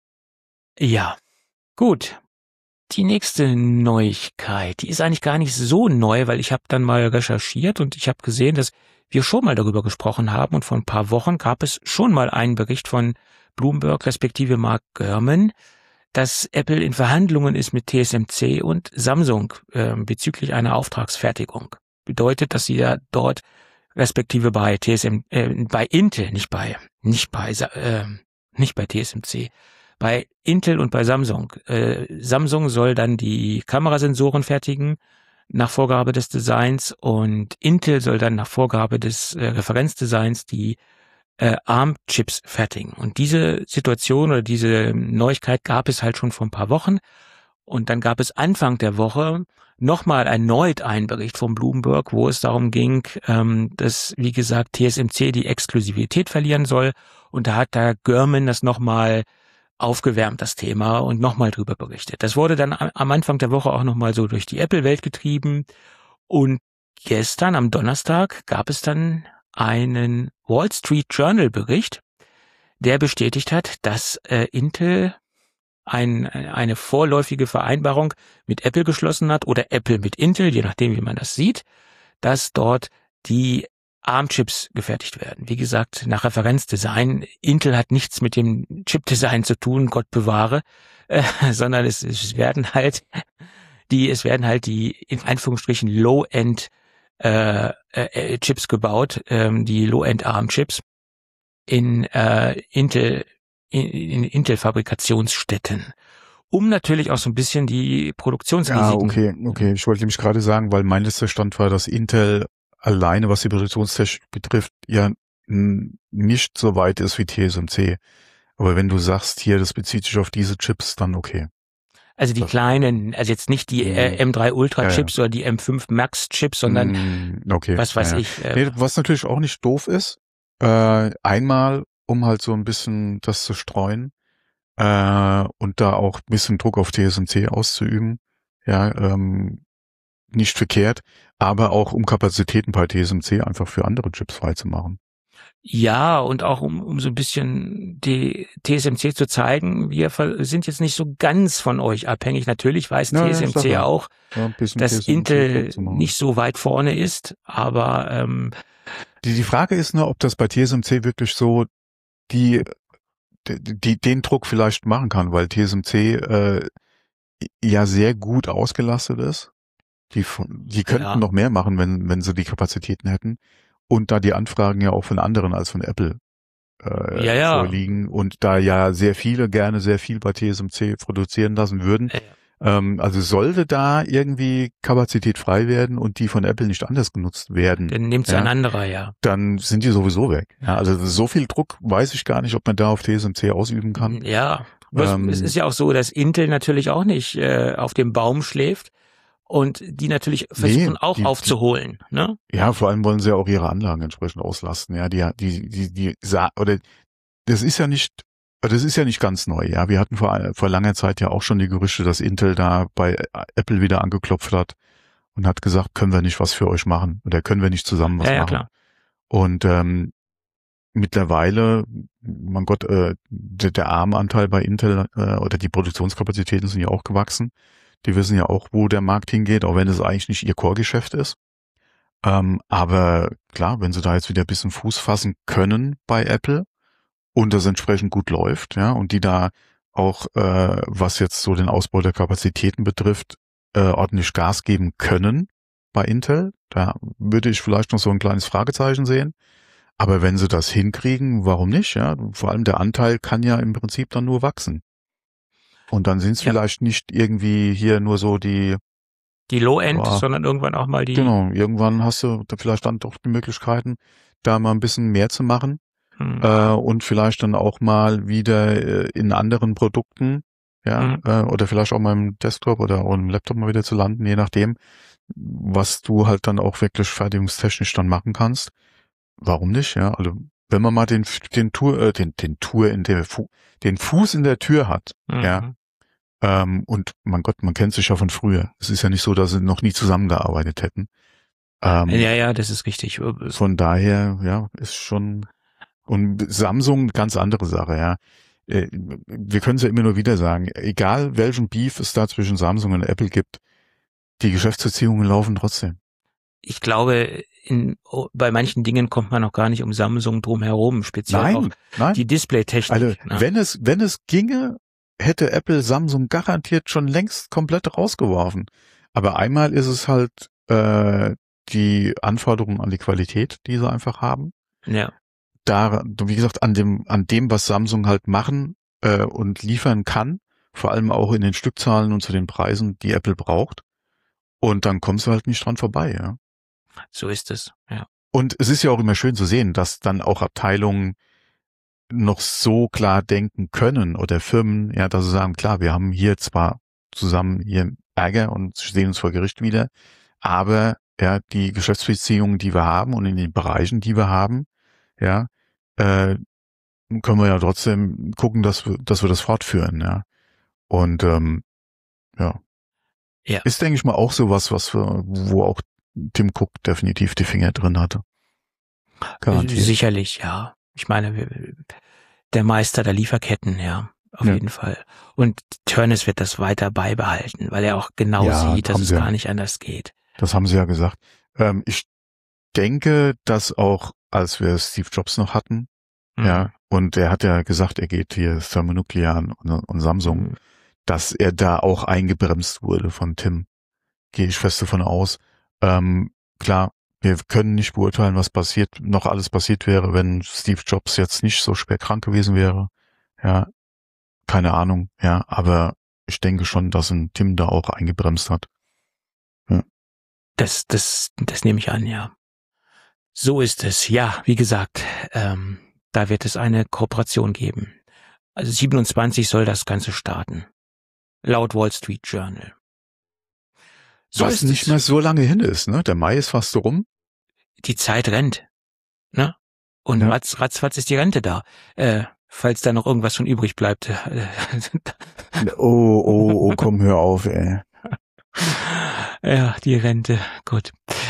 Ja, gut. Die nächste Neuigkeit, die ist eigentlich gar nicht so neu, weil ich habe dann mal recherchiert und ich habe gesehen, dass wir schon mal darüber gesprochen haben und vor ein paar Wochen gab es schon mal einen Bericht von Bloomberg respektive Mark Gurman, dass Apple in Verhandlungen ist mit T S M C und Samsung äh, bezüglich einer Auftragsfertigung. Bedeutet, dass sie ja dort respektive bei T S M, äh, bei Intel, nicht bei, nicht bei, äh, nicht bei T S M C, bei Intel und bei Samsung. Äh, Samsung soll dann die Kamerasensoren fertigen nach Vorgabe des Designs und Intel soll dann nach Vorgabe des äh, Referenzdesigns die äh, ARM-Chips fertigen. Und diese Situation oder diese Neuigkeit gab es halt schon vor ein paar Wochen. Und dann gab es Anfang der Woche nochmal erneut einen Bericht von Bloomberg, wo es darum ging, ähm, dass, wie gesagt, T S M C die Exklusivität verlieren soll. Und da hat der Gurman das nochmal aufgewärmt, das Thema, und nochmal drüber berichtet. Das wurde dann am Anfang der Woche auch nochmal so durch die Apple-Welt getrieben. Und gestern, am Donnerstag, gab es dann einen Wall Street Journal Bericht, der bestätigt hat, dass äh, Intel ein, eine vorläufige Vereinbarung mit Apple geschlossen hat oder Apple mit Intel, je nachdem, wie man das sieht, dass dort die ARM-Chips gefertigt werden. Wie gesagt, nach Referenzdesign. Intel hat nichts mit dem Chip-Design zu tun, Gott bewahre, äh, sondern es, es werden halt die, es werden halt die in Anführungsstrichen Low-End äh, äh, Chips gebaut, ähm, die Low-End ARM-Chips in äh, Intel in, in Intel-Fabrikationsstätten, um natürlich auch so ein bisschen die Produktionsrisiken. Ja, okay, okay. Ich wollte nämlich gerade sagen, weil mein letzter Stand war, dass Intel alleine, was die Produktionstechnik betrifft, ja n- nicht so weit ist wie T S M C. Aber wenn du sagst, hier, das bezieht sich auf diese Chips, dann okay. Also die Das- kleinen, also jetzt nicht die äh, M drei Ultra Chips oder die M fünf Max Chips, sondern Mm, okay. was weiß ja, ja. ich. Äh, Nee, was natürlich auch nicht doof ist, äh, einmal, um halt so ein bisschen das zu streuen, äh, und da auch ein bisschen Druck auf T S M C auszuüben, ja, ähm, nicht verkehrt, aber auch um Kapazitäten bei T S M C einfach für andere Chips freizumachen. Ja, und auch um, um so ein bisschen die T S M C zu zeigen, wir ver- sind jetzt nicht so ganz von euch abhängig. Natürlich weiß Ja, ja, T S M C ich sag ja. auch, Ja, ein bisschen dass T S M C Intel Druck zu machen. nicht so weit vorne ist, aber ähm, Die, die Frage ist nur, ob das bei T S M C wirklich so die, die, die den Druck vielleicht machen kann, weil T S M C äh, ja sehr gut ausgelastet ist. Die, von- die könnten Ja. noch mehr machen, wenn, wenn sie die Kapazitäten hätten. Und da die Anfragen ja auch von anderen als von Apple äh, Ja, ja. vorliegen und da ja sehr viele gerne sehr viel bei T S M C produzieren lassen würden. äh, Ähm, also sollte da irgendwie Kapazität frei werden und die von Apple nicht anders genutzt werden, dann nimmt's Ja. ein anderer, ja. dann sind die sowieso weg. Ja, also so viel Druck weiß ich gar nicht, ob man da auf T S M C ausüben kann. Ja. Was, Ähm, es ist ja auch so, dass Intel natürlich auch nicht äh, auf dem Baum schläft und die natürlich versuchen Nee, auch die- aufzuholen, ne? Ja, vor allem wollen sie ja auch ihre Anlagen entsprechend auslasten. Ja, die, die, die, die, sa- oder das ist ja nicht, das ist ja nicht ganz neu. Ja, wir hatten vor, vor langer Zeit ja auch schon die Gerüchte, dass Intel da bei Apple wieder angeklopft hat und hat gesagt, können wir nicht was für euch machen oder können wir nicht zusammen was Ja, ja, machen. klar. Und ähm, mittlerweile, mein Gott, äh, der, der ARM-Anteil bei Intel äh, oder die Produktionskapazitäten sind ja auch gewachsen. Die wissen ja auch, wo der Markt hingeht, auch wenn es eigentlich nicht ihr Core-Geschäft ist. Ähm, aber klar, wenn sie da jetzt wieder ein bisschen Fuß fassen können bei Apple und das entsprechend gut läuft, ja, und die da auch, äh, was jetzt so den Ausbau der Kapazitäten betrifft, äh, ordentlich Gas geben können bei Intel, da würde ich vielleicht noch so ein kleines Fragezeichen sehen. Aber wenn sie das hinkriegen, warum nicht? Ja, vor allem der Anteil kann ja im Prinzip dann nur wachsen. Und dann sind es Ja. vielleicht nicht irgendwie hier nur so die, Die Low-End, Boah. sondern irgendwann auch mal die. genau, irgendwann hast du da vielleicht dann doch die Möglichkeiten, da mal ein bisschen mehr zu machen Hm. äh, und vielleicht dann auch mal wieder äh, in anderen Produkten, ja, Mhm. äh, oder vielleicht auch mal im Desktop oder auch im Laptop mal wieder zu landen, je nachdem, was du halt dann auch wirklich fertigungstechnisch dann machen kannst. Warum nicht, ja? Also wenn man mal den den Tour äh, den den Tour in der Fu den Fuß in der Tür hat, Mhm. ja, ähm, und mein Gott, man kennt sich ja von früher. Es ist ja nicht so, dass sie noch nie zusammengearbeitet hätten. Ähm, Ja, ja, das ist richtig. Von daher, ja, ist schon und Samsung ganz andere Sache, ja. Äh, Wir können es ja immer nur wieder sagen, egal welchen Beef es da zwischen Samsung und Apple gibt, die Geschäftsbeziehungen laufen trotzdem. Ich glaube, in, bei manchen Dingen kommt man noch gar nicht um Samsung drum herum, speziell auch Nein, nein. die Displaytechnik. Also, ne? wenn es, wenn es ginge, hätte Apple Samsung garantiert schon längst komplett rausgeworfen. Aber einmal ist es halt äh, die Anforderungen an die Qualität, die sie einfach haben. Ja. Da, wie gesagt, an dem, an dem, was Samsung halt machen, äh, und liefern kann, vor allem auch in den Stückzahlen und zu den Preisen, die Apple braucht. Und dann kommst du halt nicht dran vorbei, ja. So ist es, ja. Und es ist ja auch immer schön zu sehen, dass dann auch Abteilungen noch so klar denken können oder Firmen, ja, dass sie sagen, klar, wir haben hier zwar zusammen hier Ärger und sehen uns vor Gericht wieder, aber ja, die Geschäftsbeziehungen, die wir haben und in den Bereichen, die wir haben, ja, äh, können wir ja trotzdem gucken, dass wir, dass wir das fortführen, ja. Und ähm, ja. Ja. Ist, denke ich mal, auch sowas, was wir, wo auch Tim Cook definitiv die Finger drin hatte. Garantiert. Sicherlich, ja. Ich meine, der Meister der Lieferketten, ja, auf ja. jeden Fall. Und Turnus wird das weiter beibehalten, weil er auch genau ja, sieht, dass es gar nicht anders geht. Das haben sie ja gesagt. Ähm, ich denke, dass auch, als wir Steve Jobs noch hatten, mhm. ja, und er hat ja gesagt, er geht hier Thermonuclear und, und Samsung, mhm. dass er da auch eingebremst wurde von Tim. Gehe ich fest davon aus. Ähm, klar, wir können nicht beurteilen, was passiert, noch alles passiert wäre, wenn Steve Jobs jetzt nicht so schwer krank gewesen wäre. Ja, keine Ahnung, ja, aber ich denke schon, dass ein Tim da auch eingebremst hat. Ja. Das, das, das nehme ich an, ja. So ist es. Ja, wie gesagt, ähm, da wird es eine Kooperation geben. Also siebenundzwanzig soll das Ganze starten. Laut Wall Street Journal. So Was ist nicht es. mehr so lange hin ist, ne? Der Mai ist fast rum. Die Zeit rennt, ne? Und ja. ratz, ratzfatz ist die Rente da. Äh, falls da noch irgendwas von übrig bleibt. oh, oh, oh, komm, hör auf, ey. Ja, die Rente, gut.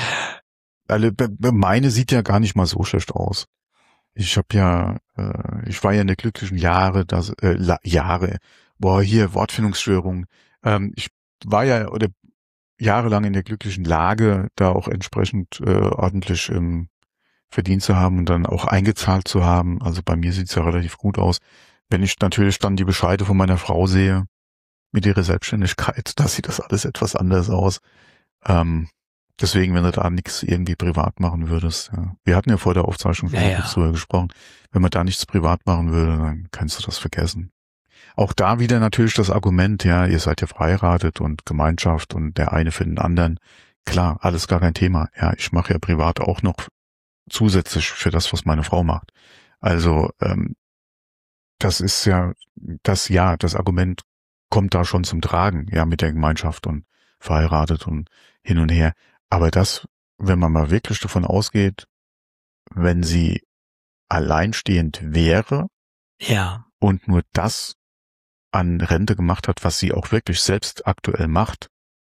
Also, meine sieht ja gar nicht mal so schlecht aus. Ich habe ja, äh, ich war ja in der glücklichen Jahre, das, äh, La- Jahre, boah, hier, Wortfindungsstörung. Ähm, ich war ja, oder jahrelang in der glücklichen Lage, da auch entsprechend äh, ordentlich ähm, verdient zu haben und dann auch eingezahlt zu haben. Also bei mir sieht's ja relativ gut aus. Wenn ich natürlich dann die Bescheide von meiner Frau sehe, mit ihrer Selbstständigkeit, da sieht das alles etwas anders aus. Ähm, deswegen, wenn du da nichts irgendwie privat machen würdest. Ja. Wir hatten ja vor der Aufzeichnung schon ja, ja. drüber gesprochen. Wenn man da nichts privat machen würde, dann kannst du das vergessen. Auch da wieder natürlich das Argument, ja, ihr seid ja verheiratet und Gemeinschaft und der eine für den anderen. Klar, alles gar kein Thema. Ja, ich mache ja privat auch noch zusätzlich für das, was meine Frau macht. Also ähm, das ist ja, das ja, das Argument kommt da schon zum Tragen, ja, mit der Gemeinschaft und verheiratet und hin und her. Aber das, wenn man mal wirklich davon ausgeht, wenn sie alleinstehend wäre, ja, und nur das an Rente gemacht hat, was sie auch wirklich selbst aktuell macht,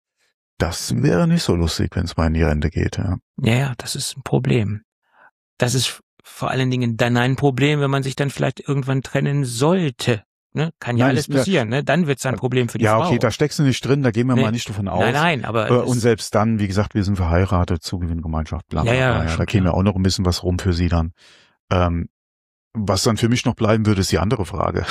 das wäre nicht so lustig, wenn es mal in die Rente geht. Ja, ja, ja, das ist ein Problem. Das ist vor allen Dingen dann ein Problem, wenn man sich dann vielleicht irgendwann trennen sollte. Ne? Kann ja Nein, alles passieren. Ne? Dann wird es ein Problem für die ja, Frau. Ja, okay, da steckst du nicht drin, da gehen wir nee. mal nicht davon aus. Nein, nein, aber... Äh, und selbst dann, wie gesagt, wir sind verheiratet, Zugewinngemeinschaft, bla bla bla. Ja, ja, ja, da käme ja auch noch ein bisschen was rum für sie dann. Ähm, was dann für mich noch bleiben würde, ist die andere Frage.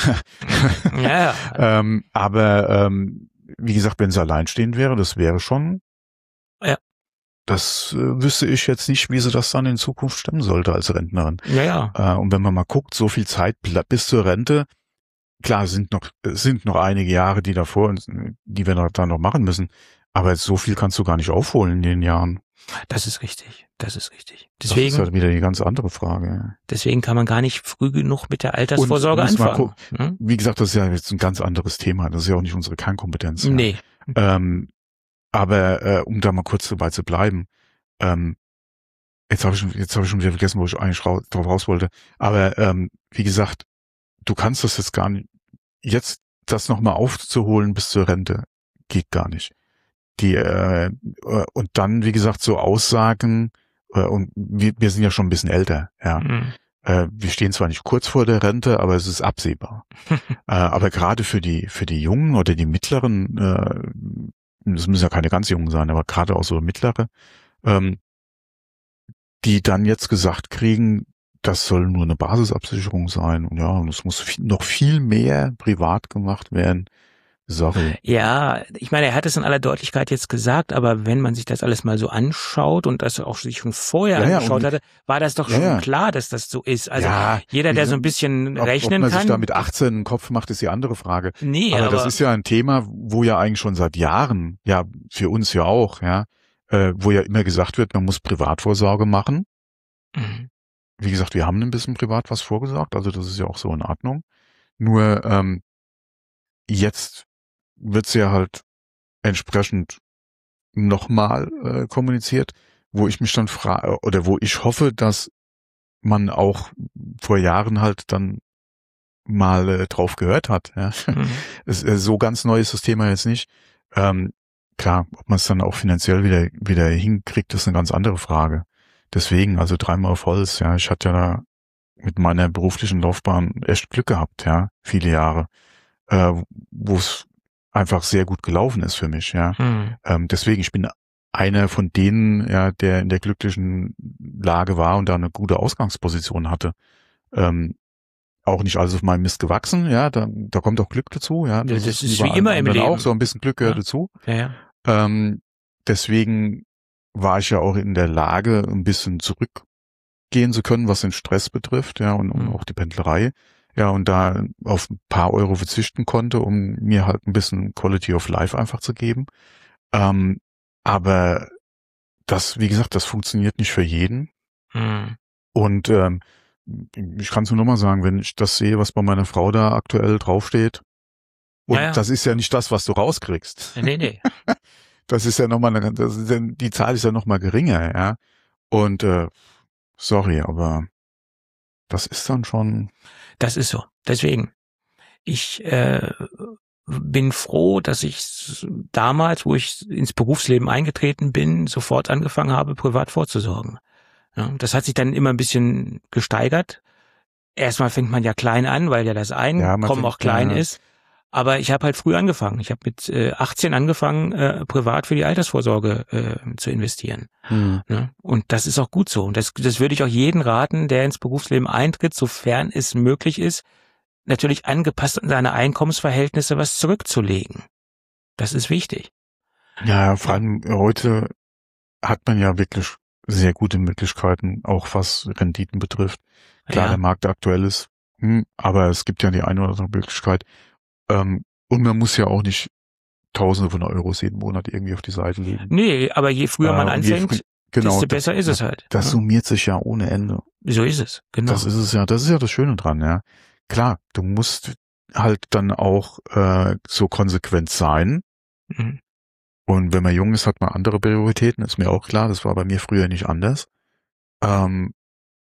ja, ja. ähm, aber ähm, wie gesagt, wenn sie alleinstehend wäre, das wäre schon... Ja. Das äh, wüsste ich jetzt nicht, wie sie das dann in Zukunft stemmen sollte als Rentnerin. Ja, ja. Äh, und wenn man mal guckt, so viel Zeit bis zur Rente, klar, sind noch sind noch einige Jahre, die davor, die wir da noch machen müssen, aber so viel kannst du gar nicht aufholen in den Jahren. Das ist richtig, das ist richtig. Deswegen, das ist halt wieder die ganz andere Frage. Deswegen kann man gar nicht früh genug mit der Altersvorsorge anfangen. Hm? Wie gesagt, das ist ja jetzt ein ganz anderes Thema, das ist ja auch nicht unsere Kernkompetenz. Nee. Ja. Ähm, aber äh, um da mal kurz dabei zu bleiben, ähm, jetzt habe ich, jetzt hab ich schon wieder vergessen, wo ich eigentlich raus, drauf raus wollte, aber ähm, wie gesagt, du kannst das jetzt gar nicht, jetzt das nochmal aufzuholen bis zur Rente, geht gar nicht. Die äh, und dann, wie gesagt, so Aussagen, äh, und wir, wir sind ja schon ein bisschen älter, ja. Mhm. Äh, wir stehen zwar nicht kurz vor der Rente, aber es ist absehbar. äh, aber gerade für die für die Jungen oder die Mittleren, äh, das müssen ja keine ganz Jungen sein, aber gerade auch so Mittlere, ähm, die dann jetzt gesagt kriegen, das soll nur eine Basisabsicherung sein und ja, und es muss viel, noch viel mehr privat gemacht werden, Sorry. Ja, ich meine, er hat es in aller Deutlichkeit jetzt gesagt, aber wenn man sich das alles mal so anschaut und das auch sich schon vorher Ja, ja, angeschaut und- hatte, war das doch Ja, schon ja. klar, dass das so ist. Also Ja, jeder, wie der so gesagt, ein bisschen Ob, ob rechnen man sich kann. da mit achtzehn einen Kopf macht, ist die andere Frage. Nee, aber, aber, das ist ja ein Thema, wo ja eigentlich schon seit Jahren, ja, für uns ja auch, ja, äh, wo ja immer gesagt wird, man muss Privatvorsorge machen. Mhm. Wie gesagt, wir haben ein bisschen privat was vorgesorgt, also das ist ja auch so in Ordnung. Nur ähm, jetzt wird's ja halt entsprechend nochmal äh, kommuniziert, wo ich mich dann frage, oder wo ich hoffe, dass man auch vor Jahren halt dann mal äh, drauf gehört hat. Ja. Mhm. Es, äh, so ganz neu ist das Thema jetzt nicht. Ähm, klar, ob man es dann auch finanziell wieder wieder hinkriegt, ist eine ganz andere Frage. Deswegen, also dreimal auf Holz, ja, ich hatte ja da mit meiner beruflichen Laufbahn echt Glück gehabt, ja, viele Jahre, äh, wo es einfach sehr gut gelaufen ist für mich, ja. Mhm. Ähm, deswegen, ich bin einer von denen, ja, der in der glücklichen Lage war und da eine gute Ausgangsposition hatte. Ähm, auch nicht alles auf meinem Mist gewachsen, ja, da, da kommt auch Glück dazu, ja. Das ist wie bei allen immer im anderen Leben. auch, so ein bisschen Glück gehört Ja. dazu. Ja, ja. Ähm, deswegen war ich ja auch in der Lage, ein bisschen zurückgehen zu können, was den Stress betrifft, ja, und, und Mhm. auch die Pendlerei. Ja, und da auf ein paar Euro verzichten konnte, um mir halt ein bisschen Quality of Life einfach zu geben. Ähm, aber das, wie gesagt, das funktioniert nicht für jeden. Mhm. Und ähm, ich kann es nur nochmal sagen, wenn ich das sehe, was bei meiner Frau da aktuell draufsteht, und Ja, ja. das ist ja nicht das, was du rauskriegst. Nee, nee. Das ist ja nochmal eine, das ist ja, die Zahl ist ja nochmal geringer, ja. Und äh, sorry, aber das ist dann schon. Das ist so. Deswegen. Ich äh, bin froh, dass ich damals, wo ich ins Berufsleben eingetreten bin, sofort angefangen habe, privat vorzusorgen. Ja, das hat sich dann immer ein bisschen gesteigert. Erstmal fängt man ja klein an, weil ja das Ja, man Einkommen fängt, auch klein äh, ist. Aber ich habe halt früh angefangen. Ich habe mit äh, achtzehn angefangen, äh, privat für die Altersvorsorge äh, zu investieren. Hm. Ne? Und das ist auch gut so. Und das, das würde ich auch jedem raten, der ins Berufsleben eintritt, sofern es möglich ist, natürlich angepasst an seine Einkommensverhältnisse was zurückzulegen. Das ist wichtig. Ja, vor allem heute hat man ja wirklich sehr gute Möglichkeiten, auch was Renditen betrifft. Klar, Ja. der Markt aktuell ist, hm, aber es gibt ja die eine oder andere Möglichkeit. Ähm, und man muss ja auch nicht Tausende von Euros jeden Monat irgendwie auf die Seite legen. Nee, aber je früher man Äh, und je anfängt, frü- genau, desto das- besser ist es halt. Das ne? summiert sich ja ohne Ende. So ist es, genau. Das ist es ja, das ist ja das Schöne dran, ja. Klar, du musst halt dann auch äh, so konsequent sein. Mhm. Und wenn man jung ist, hat man andere Prioritäten, ist mir auch klar, das war bei mir früher nicht anders. Ähm,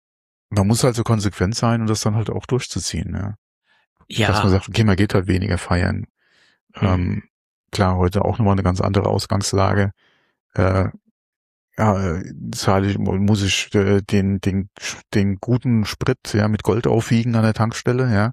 man muss halt so konsequent sein und das dann halt auch durchzuziehen, ja. Ja, Dass man sagt, okay, man geht halt weniger feiern. Mhm. Ähm, klar, heute auch nochmal eine ganz andere Ausgangslage. Äh, ja, äh, zahle ich, muss ich äh, den, den, den guten Sprit ja mit Gold aufwiegen an der Tankstelle, ja.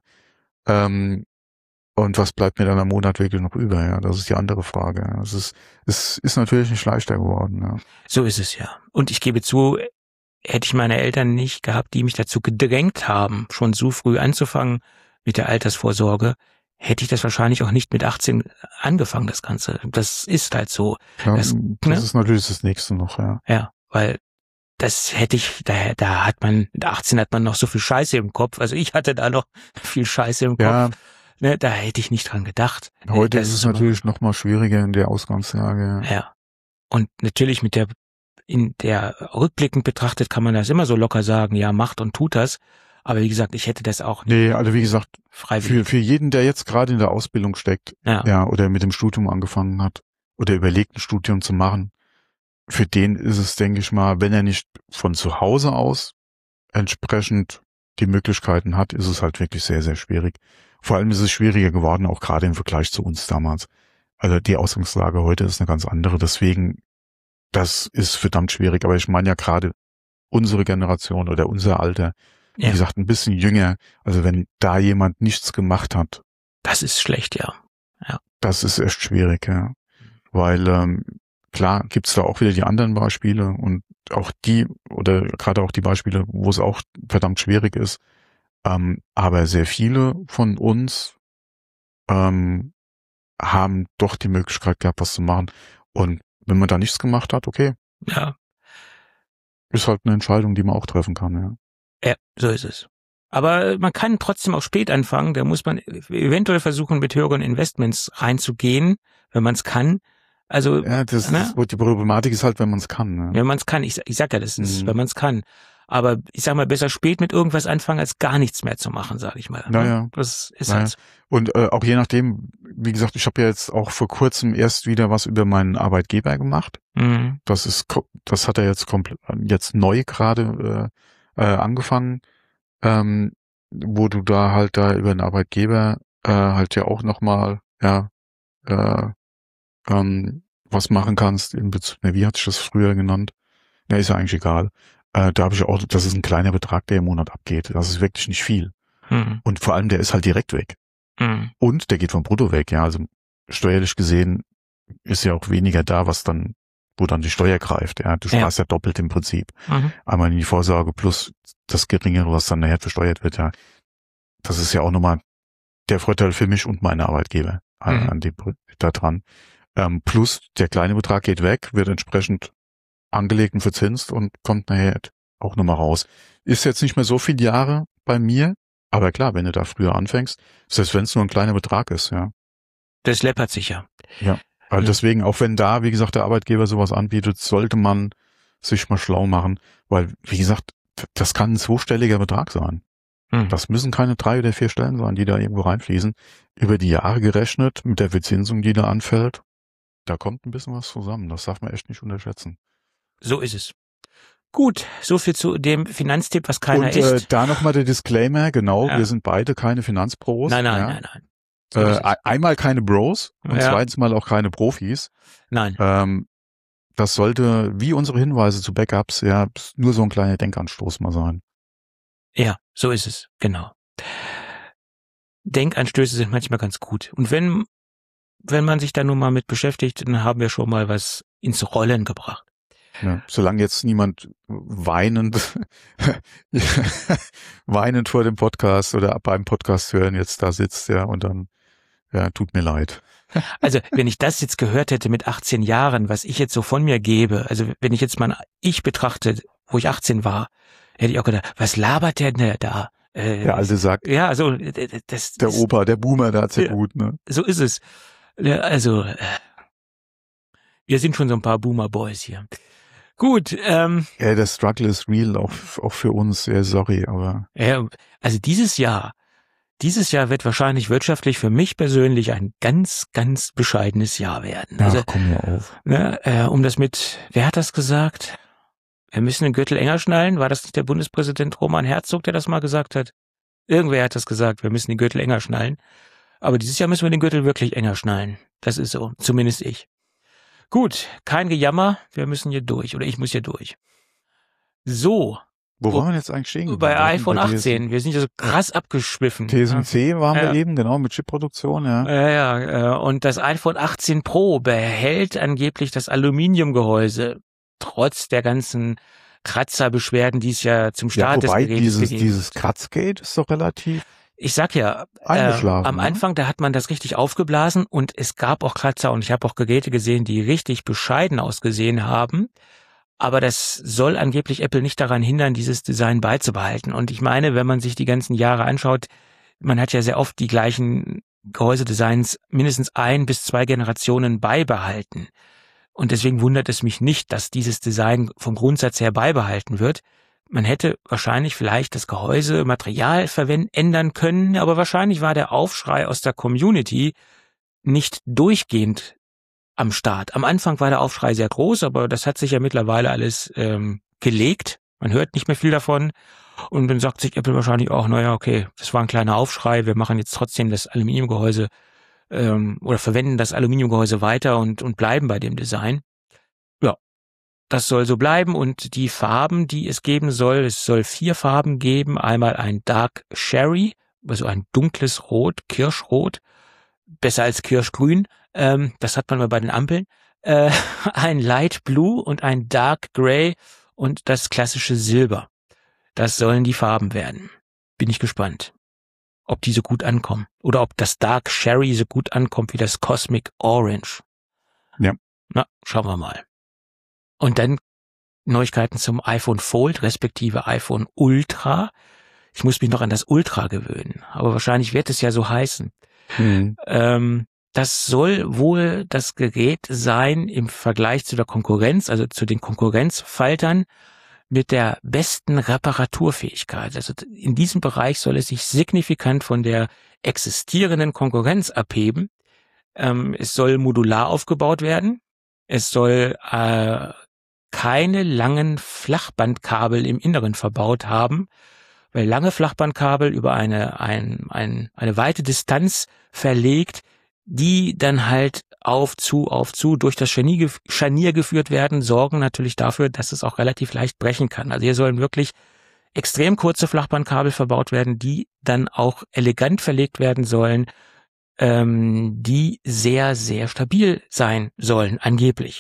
Ähm, und was bleibt mir dann am Monat wirklich noch über, ja? Das ist die andere Frage. Ja. Es ist, es ist natürlich nicht leichter geworden, ja. so ist es ja. Und ich gebe zu, hätte ich meine Eltern nicht gehabt, die mich dazu gedrängt haben, schon so früh anzufangen mit der Altersvorsorge, hätte ich das wahrscheinlich auch nicht mit achtzehn angefangen, das Ganze. Das ist halt so. Ja, Das, das ne? ist natürlich das Nächste noch, ja. Ja, weil das hätte ich, da, da hat man, mit achtzehn hat man noch so viel Scheiße im Kopf. Also ich hatte da noch viel Scheiße im Ja, Kopf. Ne, da hätte ich nicht dran gedacht. heute Das ist es aber- natürlich noch mal schwieriger in der Ausgangslage. Ja. Ja. Und natürlich mit der, in der rückblickend betrachtet kann man das immer so locker sagen, ja, macht und tut das. Aber wie gesagt, ich hätte das auch nicht Nee, also wie gesagt, freiwillig. für, für jeden, der jetzt gerade in der Ausbildung steckt, Ja. ja, oder mit dem Studium angefangen hat oder überlegt, ein Studium zu machen, für den ist es, denke ich mal, wenn er nicht von zu Hause aus entsprechend die Möglichkeiten hat, ist es halt wirklich sehr, sehr schwierig. Vor allem ist es schwieriger geworden, auch gerade im Vergleich zu uns damals. Also die Ausgangslage heute ist eine ganz andere, deswegen, das ist verdammt schwierig. Aber ich meine ja gerade unsere Generation oder unser Alter, wie Ja. gesagt, ein bisschen jünger, also wenn da jemand nichts gemacht hat, Das ist schlecht, ja. das ist echt schwierig, ja. Weil ähm, klar gibt's da auch wieder die anderen Beispiele und auch die, oder gerade auch die Beispiele, wo es auch verdammt schwierig ist. Ähm, aber sehr viele von uns ähm, haben doch die Möglichkeit gehabt, was zu machen. Und wenn man da nichts gemacht hat, okay. Ja. Ist halt eine Entscheidung, die man auch treffen kann, ja. Ja, so ist es. Aber man kann trotzdem auch spät anfangen. Da muss man eventuell versuchen, mit höheren Investments reinzugehen, wenn man es kann. Also, ja, das, ne? das, die Problematik ist halt, wenn man es kann. Ne? Wenn man es kann. Ich, ich sag ja, das ist, Mhm. wenn man es kann. Aber ich sag mal, besser spät mit irgendwas anfangen, als gar nichts mehr zu machen, sag ich mal. Naja. Das ist Naja. halt so. Und äh, auch je nachdem, wie gesagt, ich habe ja jetzt auch vor kurzem erst wieder was über meinen Arbeitgeber gemacht. Mhm. Das ist, ko- das hat er jetzt komplett, jetzt neu gerade äh, äh, angefangen, ähm, wo du da halt da über den Arbeitgeber äh, halt ja auch nochmal, ja, äh, ähm, was machen kannst in Bezug, ne, wie hatte ich das früher genannt? Ja, ist ja eigentlich egal. Äh, da habe ich auch, das ist ein kleiner Betrag, der im Monat abgeht. Das ist wirklich nicht viel. Mhm. Und vor allem, der ist halt direkt weg. Mhm. Und der geht vom Brutto weg, ja. Also steuerlich gesehen ist ja auch weniger da, was dann, wo dann die Steuer greift, ja. Du sparst ja, ja doppelt im Prinzip. Mhm. Einmal in die Vorsorge plus das Geringere, was dann nachher versteuert wird, ja. Das ist ja auch nochmal der Vorteil für mich und meine Arbeitgeber äh, Mhm. an dem, da dran. Ähm, plus der kleine Betrag geht weg, wird entsprechend angelegt und verzinst und kommt nachher auch nochmal raus. Ist jetzt nicht mehr so viele Jahre bei mir, aber klar, wenn du da früher anfängst, selbst wenn es nur ein kleiner Betrag ist, ja. Das läppert sich ja. Ja. Also Ja. deswegen, auch wenn da, wie gesagt, der Arbeitgeber sowas anbietet, sollte man sich mal schlau machen, weil, wie gesagt, das kann ein zweistelliger Betrag sein. Mhm. Das müssen keine drei oder vier Stellen sein, die da irgendwo reinfließen. Über die Jahre gerechnet, mit der Verzinsung, die da anfällt, da kommt ein bisschen was zusammen. Das darf man echt nicht unterschätzen. So ist es. Gut, so viel zu dem Finanztipp, was keiner Und äh, ist. da nochmal der Disclaimer, genau, Ja. wir sind beide keine Finanzpros. Nein, nein, ja. nein, nein. So ist Äh, es. ein- einmal keine Bros und Ja. zweitens mal auch keine Profis. Nein. Ähm, das sollte, wie unsere Hinweise zu Backups, ja, nur so ein kleiner Denkanstoß mal sein. Ja, so ist es, genau. Denkanstöße sind manchmal ganz gut. Und wenn, wenn man sich da nur mal mit beschäftigt, dann haben wir schon mal was ins Rollen gebracht. Ja, solange jetzt niemand weinend, weinend vor dem Podcast oder beim Podcast hören jetzt da sitzt, ja, und dann, ja, tut mir leid. Also, wenn ich das jetzt gehört hätte mit achtzehn Jahren, was ich jetzt so von mir gebe, also wenn ich jetzt mal Ich betrachte, wo ich achtzehn war, hätte ich auch gedacht, was labert der denn da? Äh, Der Alte sagt, ja, also äh, das, der das Opa, der Boomer, der hat's ja Ja. gut, ne? so ist es. Ja, also äh, wir sind schon so ein paar Boomer-Boys hier. Gut, ähm, Ja, der Struggle ist real, auch, auch für uns, ja, sorry, aber ja, also dieses Jahr, dieses Jahr wird wahrscheinlich wirtschaftlich für mich persönlich ein ganz, ganz bescheidenes Jahr werden. Also, ach, komm mir auf. ne, äh, um das mit, wer hat das gesagt? Wir müssen den Gürtel enger schnallen. War das nicht der Bundespräsident Roman Herzog, der das mal gesagt hat? Irgendwer hat das gesagt, wir müssen den Gürtel enger schnallen. Aber dieses Jahr müssen wir den Gürtel wirklich enger schnallen. Das ist so, zumindest ich. Gut, kein Gejammer, wir müssen hier durch, oder ich muss hier durch. So, Wo Wo- waren wir jetzt eigentlich stehen geblieben? bei Wir hatten iPhone bei achtzehn, wir sind ja so krass abgeschwiffen. T S M C waren Ja. wir eben, genau, mit Chipproduktion, ja. Ja, ja, äh, und das iPhone achtzehn Pro behält angeblich das Aluminiumgehäuse, trotz der ganzen Kratzerbeschwerden, die es ja zum Ja, Start des wobei Gerätes dieses, gegeben dieses hat. Kratzgate ist doch relativ Ich sag ja, äh, eingeschlafen. am ne? Anfang, da hat man das richtig aufgeblasen und es gab auch Kratzer und ich habe auch Geräte gesehen, die richtig bescheiden ausgesehen haben. Aber das soll angeblich Apple nicht daran hindern, dieses Design beizubehalten. Und ich meine, wenn man sich die ganzen Jahre anschaut, man hat ja sehr oft die gleichen Gehäusedesigns mindestens ein bis zwei Generationen beibehalten. Und deswegen wundert es mich nicht, dass dieses Design vom Grundsatz her beibehalten wird. Man hätte wahrscheinlich vielleicht das Gehäuse, Material verwenden, ändern können, aber wahrscheinlich war der Aufschrei aus der Community nicht durchgehend am Start. Am Anfang war der Aufschrei sehr groß, aber das hat sich ja mittlerweile alles ähm, gelegt. Man hört nicht mehr viel davon. Und dann sagt sich Apple wahrscheinlich auch, naja, okay, das war ein kleiner Aufschrei, wir machen jetzt trotzdem das Aluminiumgehäuse ähm, oder verwenden das Aluminiumgehäuse weiter und, und bleiben bei dem Design. Ja, das soll so bleiben und die Farben, die es geben soll, es soll vier Farben geben. Einmal ein Dark Cherry, also ein dunkles Rot, Kirschrot, besser als Kirschgrün. Ähm, das hat man mal bei den Ampeln. Äh, ein Light Blue und ein Dark Grey und das klassische Silber. Das sollen die Farben werden. Bin ich gespannt. ob die so gut ankommen. Oder ob das Dark Cherry so gut ankommt wie das Cosmic Orange. Ja. Na, schauen wir mal. Und dann Neuigkeiten zum iPhone Fold, respektive iPhone Ultra. Ich muss mich noch an das Ultra gewöhnen, aber wahrscheinlich wird es ja so heißen. Mhm. Ähm, das soll wohl das Gerät sein im Vergleich zu der Konkurrenz, also zu den Konkurrenzfaltern, mit der besten Reparaturfähigkeit. Also in diesem Bereich soll es sich signifikant von der existierenden Konkurrenz abheben. Ähm, es soll modular aufgebaut werden. Es soll äh, keine langen Flachbandkabel im Inneren verbaut haben, weil lange Flachbandkabel über eine, ein, ein, eine weite Distanz verlegt, die dann halt auf zu, auf zu durch das Scharnier, Scharnier geführt werden, sorgen natürlich dafür, dass es auch relativ leicht brechen kann. Also hier sollen wirklich extrem kurze Flachbandkabel verbaut werden, die dann auch elegant verlegt werden sollen, ähm, die sehr, sehr stabil sein sollen, angeblich.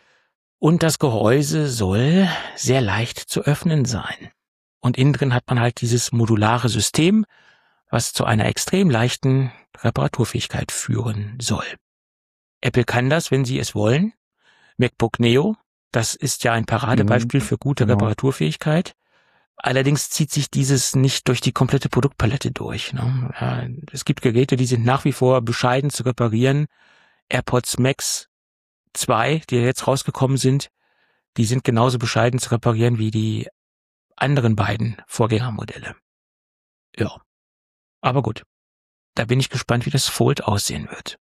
Und das Gehäuse soll sehr leicht zu öffnen sein. Und innen drin hat man halt dieses modulare System, was zu einer extrem leichten Reparaturfähigkeit führen soll. Apple kann das, wenn sie es wollen. MacBook Neo, das ist ja ein Paradebeispiel für gute genau. Reparaturfähigkeit. Allerdings zieht sich dieses nicht durch die komplette Produktpalette durch. Ne? Ja, es gibt Geräte, die sind nach wie vor bescheiden zu reparieren. AirPods Max zwei, die jetzt rausgekommen sind, die sind genauso bescheiden zu reparieren wie die anderen beiden Vorgängermodelle. Ja, aber gut. Da bin ich gespannt, wie das Fold aussehen wird.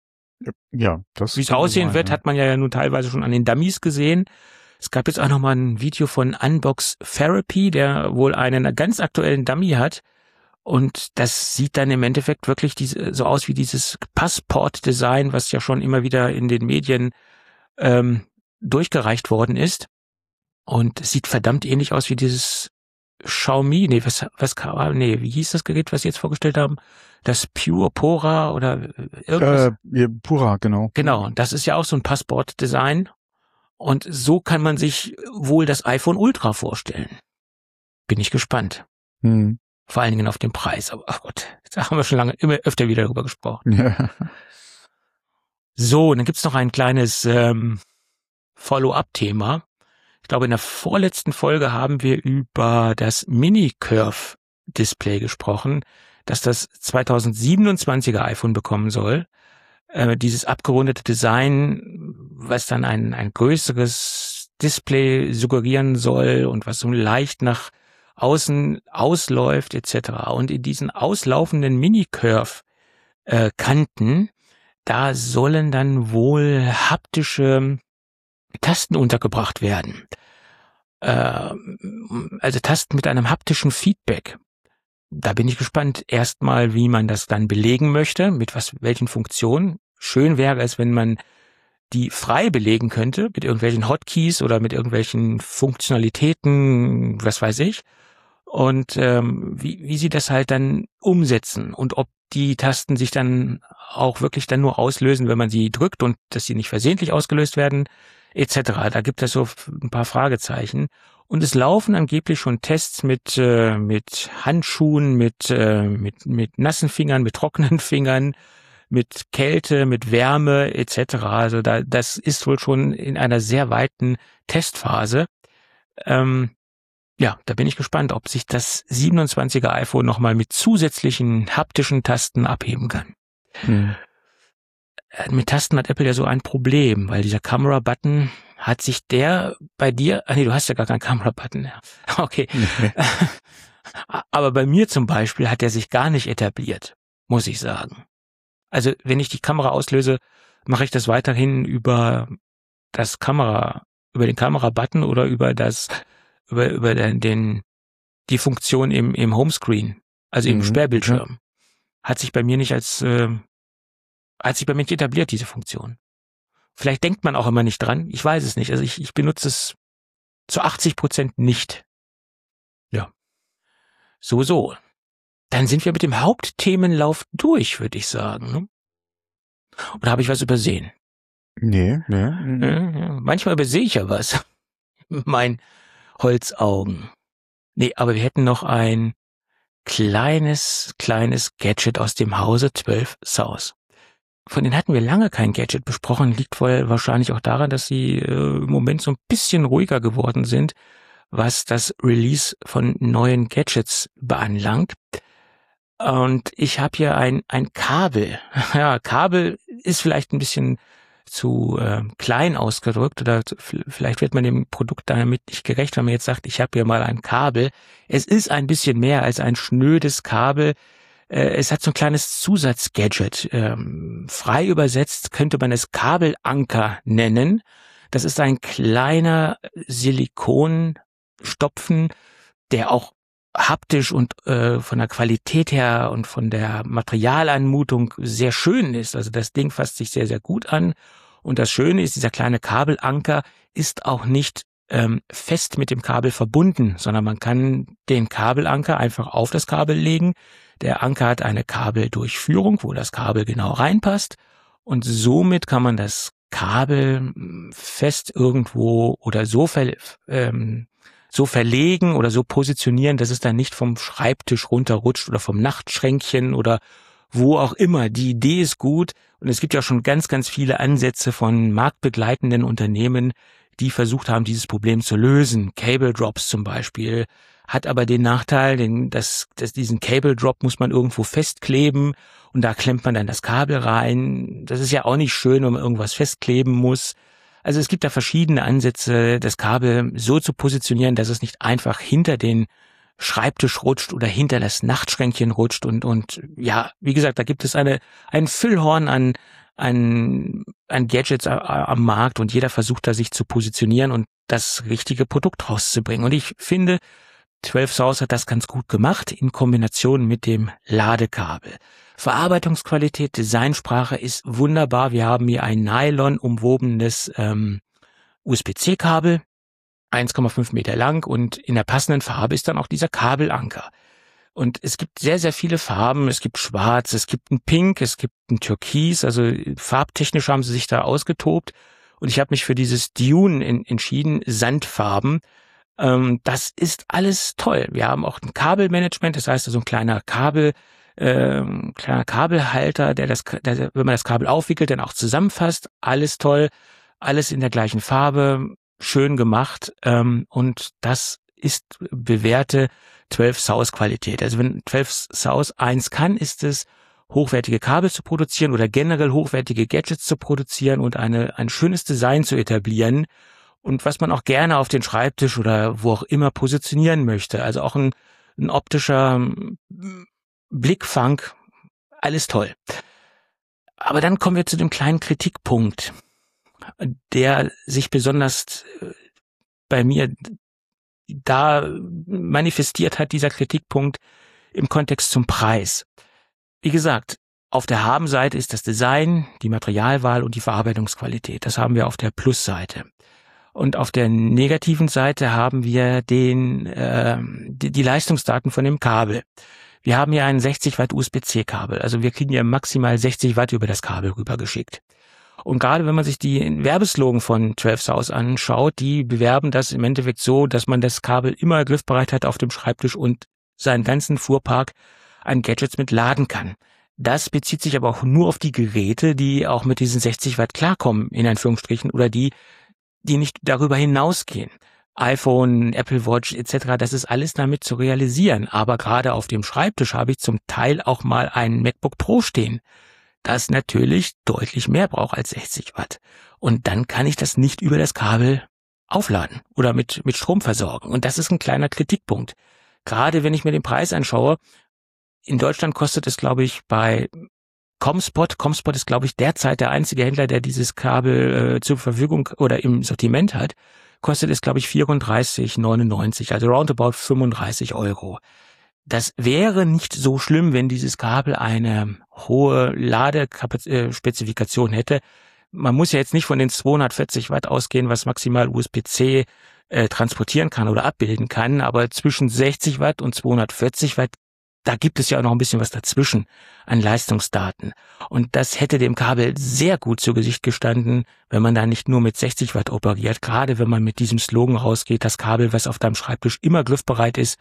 Ja, das. Wie es aussehen wird, hat man ja nun teilweise schon an den Dummies gesehen. Es gab jetzt auch noch mal ein Video von Unbox Therapy, der wohl einen ganz aktuellen Dummy hat. Und das sieht dann im Endeffekt wirklich diese, so aus wie dieses Passport-Design, was ja schon immer wieder in den Medien ähm, durchgereicht worden ist. Und es sieht verdammt ähnlich aus wie dieses Xiaomi, nee, was, was, nee, wie hieß das Gerät, was sie jetzt vorgestellt haben? Das Pure Pora oder irgendwas? Äh, Pura, genau. Genau, das ist ja auch so ein Passport-Design. Und so kann man sich wohl das iPhone Ultra vorstellen. Bin ich gespannt. Hm. Vor allen Dingen auf den Preis. Aber ach Gott, da haben wir schon lange, immer öfter wieder darüber gesprochen. Ja. So, und dann gibt's noch ein kleines ähm, Follow-up-Thema. Ich glaube, in der vorletzten Folge haben wir über das Mini-Curve-Display gesprochen, dass das zweitausendsiebenundzwanziger iPhone bekommen soll. Äh, dieses abgerundete Design, was dann ein, ein größeres Display suggerieren soll und was so leicht nach außen ausläuft et cetera. Und in diesen auslaufenden Mini-Curve-Kanten, äh, da sollen dann wohl haptische Tasten untergebracht werden. Äh, also Tasten mit einem haptischen Feedback. Da bin ich gespannt erstmal, wie man das dann belegen möchte, mit was, welchen Funktionen. Schön wäre es, wenn man die frei belegen könnte, mit irgendwelchen Hotkeys oder mit irgendwelchen Funktionalitäten, was weiß ich. Und ähm, wie, wie sie das halt dann umsetzen und ob die Tasten sich dann auch wirklich dann nur auslösen, wenn man sie drückt und dass sie nicht versehentlich ausgelöst werden, et cetera. Da gibt es so ein paar Fragezeichen. Und es laufen angeblich schon Tests mit äh, mit Handschuhen, mit äh, mit mit nassen Fingern, mit trockenen Fingern, mit Kälte, mit Wärme et cetera. Also da das ist wohl schon in einer sehr weiten Testphase. Ähm, ja, da bin ich gespannt, ob sich das siebenundzwanziger iPhone nochmal mit zusätzlichen haptischen Tasten abheben kann. Hm. Mit Tasten hat Apple ja so ein Problem, weil dieser Camera-Button, hat sich der bei dir, ah nee, du hast ja gar keinen Camera-Button. Ja. Okay. Nee. Aber bei mir zum Beispiel hat der sich gar nicht etabliert, muss ich sagen. Also wenn ich die Kamera auslöse, mache ich das weiterhin über das Kamera, über den Kamera-Button oder über das, über, über den, den die Funktion im, im Homescreen, also im mhm. Sperrbildschirm. Ja. Hat sich bei mir nicht als, äh, hat sich bei mir nicht etabliert, diese Funktion. Vielleicht denkt man auch immer nicht dran. Ich weiß es nicht. Also ich, ich benutze es zu achtzig Prozent nicht. Ja. So, so. Dann sind wir mit dem Hauptthemenlauf durch, würde ich sagen. Ne? Oder habe ich was übersehen? Nee, nee. Ja, ja. Manchmal übersehe ich ja was. Mein Holzaugen. Nee, aber wir hätten noch ein kleines, kleines Gadget aus dem Hause zwölf South. Von denen hatten wir lange kein Gadget besprochen, liegt wohl wahrscheinlich auch daran, dass sie äh, im Moment so ein bisschen ruhiger geworden sind, was das Release von neuen Gadgets beanlangt. Und ich habe hier ein ein Kabel. Ja, Kabel ist vielleicht ein bisschen zu äh, klein ausgedrückt oder zu, vielleicht wird man dem Produkt damit nicht gerecht, wenn man jetzt sagt, ich habe hier mal ein Kabel. Es ist ein bisschen mehr als ein schnödes Kabel. Äh, es hat so ein kleines Zusatzgadget. Ähm, frei übersetzt könnte man es Kabelanker nennen. Das ist ein kleiner Silikonstopfen, der auch haptisch und äh, von der Qualität her und von der Materialanmutung sehr schön ist. Also das Ding fasst sich sehr, sehr gut an. Und das Schöne ist, dieser kleine Kabelanker ist auch nicht ähm, fest mit dem Kabel verbunden, sondern man kann den Kabelanker einfach auf das Kabel legen. Der Anker hat eine Kabeldurchführung, wo das Kabel genau reinpasst. Und somit kann man das Kabel fest irgendwo oder so ver, ähm, so verlegen oder so positionieren, dass es dann nicht vom Schreibtisch runterrutscht oder vom Nachtschränkchen oder wo auch immer. Die Idee ist gut und es gibt ja schon ganz, ganz viele Ansätze von marktbegleitenden Unternehmen, die versucht haben, dieses Problem zu lösen. Cable Drops zum Beispiel hat aber den Nachteil, den, dass, dass diesen Cable Drop muss man irgendwo festkleben und da klemmt man dann das Kabel rein. Das ist ja auch nicht schön, wenn man irgendwas festkleben muss. Also es gibt da verschiedene Ansätze, das Kabel so zu positionieren, dass es nicht einfach hinter den Schreibtisch rutscht oder hinter das Nachtschränkchen rutscht und und ja, wie gesagt, da gibt es eine ein Füllhorn an an an Gadgets am Markt und jeder versucht da sich zu positionieren und das richtige Produkt rauszubringen. Und ich finde, zwölf South hat das ganz gut gemacht in Kombination mit dem Ladekabel. Verarbeitungsqualität, Designsprache ist wunderbar. Wir haben hier ein Nylon umwobenes ähm, U S B C Kabel, eins Komma fünf Meter lang und in der passenden Farbe ist dann auch dieser Kabelanker. Und es gibt sehr, sehr viele Farben. Es gibt Schwarz, es gibt ein Pink, es gibt ein Türkis. Also farbtechnisch haben sie sich da ausgetobt. Und ich habe mich für dieses Dune in, entschieden, Sandfarben. Ähm, das ist alles toll. Wir haben auch ein Kabelmanagement, das heißt, so ein kleiner Kabel, äh, kleiner Kabelhalter, der das, der, wenn man das Kabel aufwickelt, dann auch zusammenfasst. Alles toll, alles in der gleichen Farbe, schön gemacht. Ähm, und das ist bewährte zwölf South Qualität. Also wenn zwölf South eins kann, ist es, hochwertige Kabel zu produzieren oder generell hochwertige Gadgets zu produzieren und eine ein schönes Design zu etablieren und was man auch gerne auf den Schreibtisch oder wo auch immer positionieren möchte. Also auch ein, ein optischer Blickfang, alles toll. Aber dann kommen wir zu dem kleinen Kritikpunkt, der sich besonders bei mir da manifestiert hat, dieser Kritikpunkt im Kontext zum Preis. Wie gesagt, auf der Habenseite ist das Design, die Materialwahl und die Verarbeitungsqualität. Das haben wir auf der Plusseite. Und auf der negativen Seite haben wir den äh, die, die Leistungsdaten von dem Kabel. Wir haben hier ein sechzig Watt U S B C Kabel. Also wir kriegen ja maximal sechzig Watt über das Kabel rübergeschickt. Und gerade wenn man sich die Werbeslogan von zwölf South anschaut, die bewerben das im Endeffekt so, dass man das Kabel immer griffbereit hat auf dem Schreibtisch und seinen ganzen Fuhrpark an Gadgets mit laden kann. Das bezieht sich aber auch nur auf die Geräte, die auch mit diesen sechzig Watt klarkommen, in Anführungsstrichen, oder die, die nicht darüber hinausgehen. iPhone, Apple Watch et cetera, das ist alles damit zu realisieren. Aber gerade auf dem Schreibtisch habe ich zum Teil auch mal einen MacBook Pro stehen, das natürlich deutlich mehr braucht als sechzig Watt. Und dann kann ich das nicht über das Kabel aufladen oder mit, mit Strom versorgen. Und das ist ein kleiner Kritikpunkt. Gerade wenn ich mir den Preis anschaue, in Deutschland kostet es, glaube ich, bei Comspot, Comspot ist, glaube ich, derzeit der einzige Händler, der dieses Kabel äh, zur Verfügung oder im Sortiment hat, kostet es, glaube ich, vierunddreißig neunundneunzig, also roundabout fünfunddreißig Euro. Das wäre nicht so schlimm, wenn dieses Kabel eine hohe Ladespezifikation hätte. Man muss ja jetzt nicht von den zweihundertvierzig Watt ausgehen, was maximal U S B C äh, transportieren kann oder abbilden kann, aber zwischen sechzig Watt und zweihundertvierzig Watt, da gibt es ja auch noch ein bisschen was dazwischen an Leistungsdaten. Und das hätte dem Kabel sehr gut zu Gesicht gestanden, wenn man da nicht nur mit sechzig Watt operiert, gerade wenn man mit diesem Slogan rausgeht, das Kabel, was auf deinem Schreibtisch immer griffbereit ist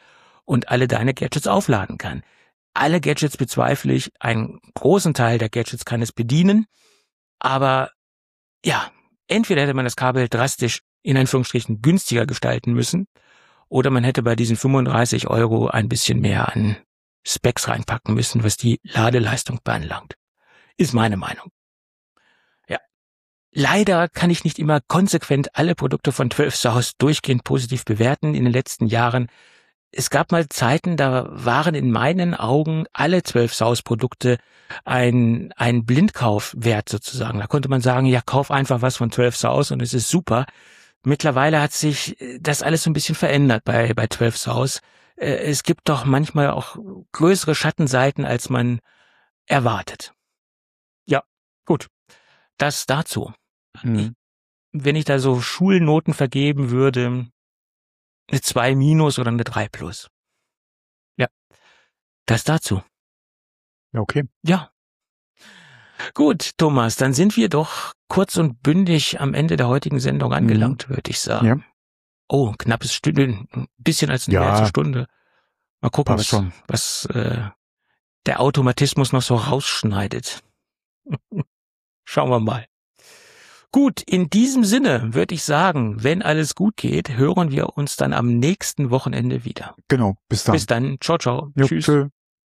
und alle deine Gadgets aufladen kann. Alle Gadgets bezweifle ich, einen großen Teil der Gadgets kann es bedienen, aber ja, entweder hätte man das Kabel drastisch in Anführungsstrichen günstiger gestalten müssen oder man hätte bei diesen fünfunddreißig Euro ein bisschen mehr an Specs reinpacken müssen, was die Ladeleistung beanlangt. Ist meine Meinung. Ja. Leider kann ich nicht immer konsequent alle Produkte von zwölf Saus durchgehend positiv bewerten in den letzten Jahren. Es gab mal Zeiten, da waren in meinen Augen alle zwölf Saus Produkte ein, ein Blindkaufwert sozusagen. Da konnte man sagen, ja, kauf einfach was von zwölf Saus und es ist super. Mittlerweile hat sich das alles so ein bisschen verändert bei, bei zwölf Saus. Es gibt doch manchmal auch größere Schattenseiten, als man erwartet. Ja, gut. Das dazu. Mhm. Ich, wenn ich da so Schulnoten vergeben würde, eine zwei minus oder eine drei plus. Ja, das dazu. Ja, okay. Ja. Gut, Thomas, dann sind wir doch kurz und bündig am Ende der heutigen Sendung angelangt, Mhm. würde ich sagen. Ja. Oh, ein knappes Stündchen, ein bisschen als eine Ja. ganze Stunde. Mal gucken, Passt was, schon. was äh, der Automatismus noch so rausschneidet. Schauen wir mal. Gut, in diesem Sinne würde ich sagen, wenn alles gut geht, hören wir uns dann am nächsten Wochenende wieder. Genau. Bis dann. Bis dann. Ciao, ciao. Jo, Tschüss. tschö.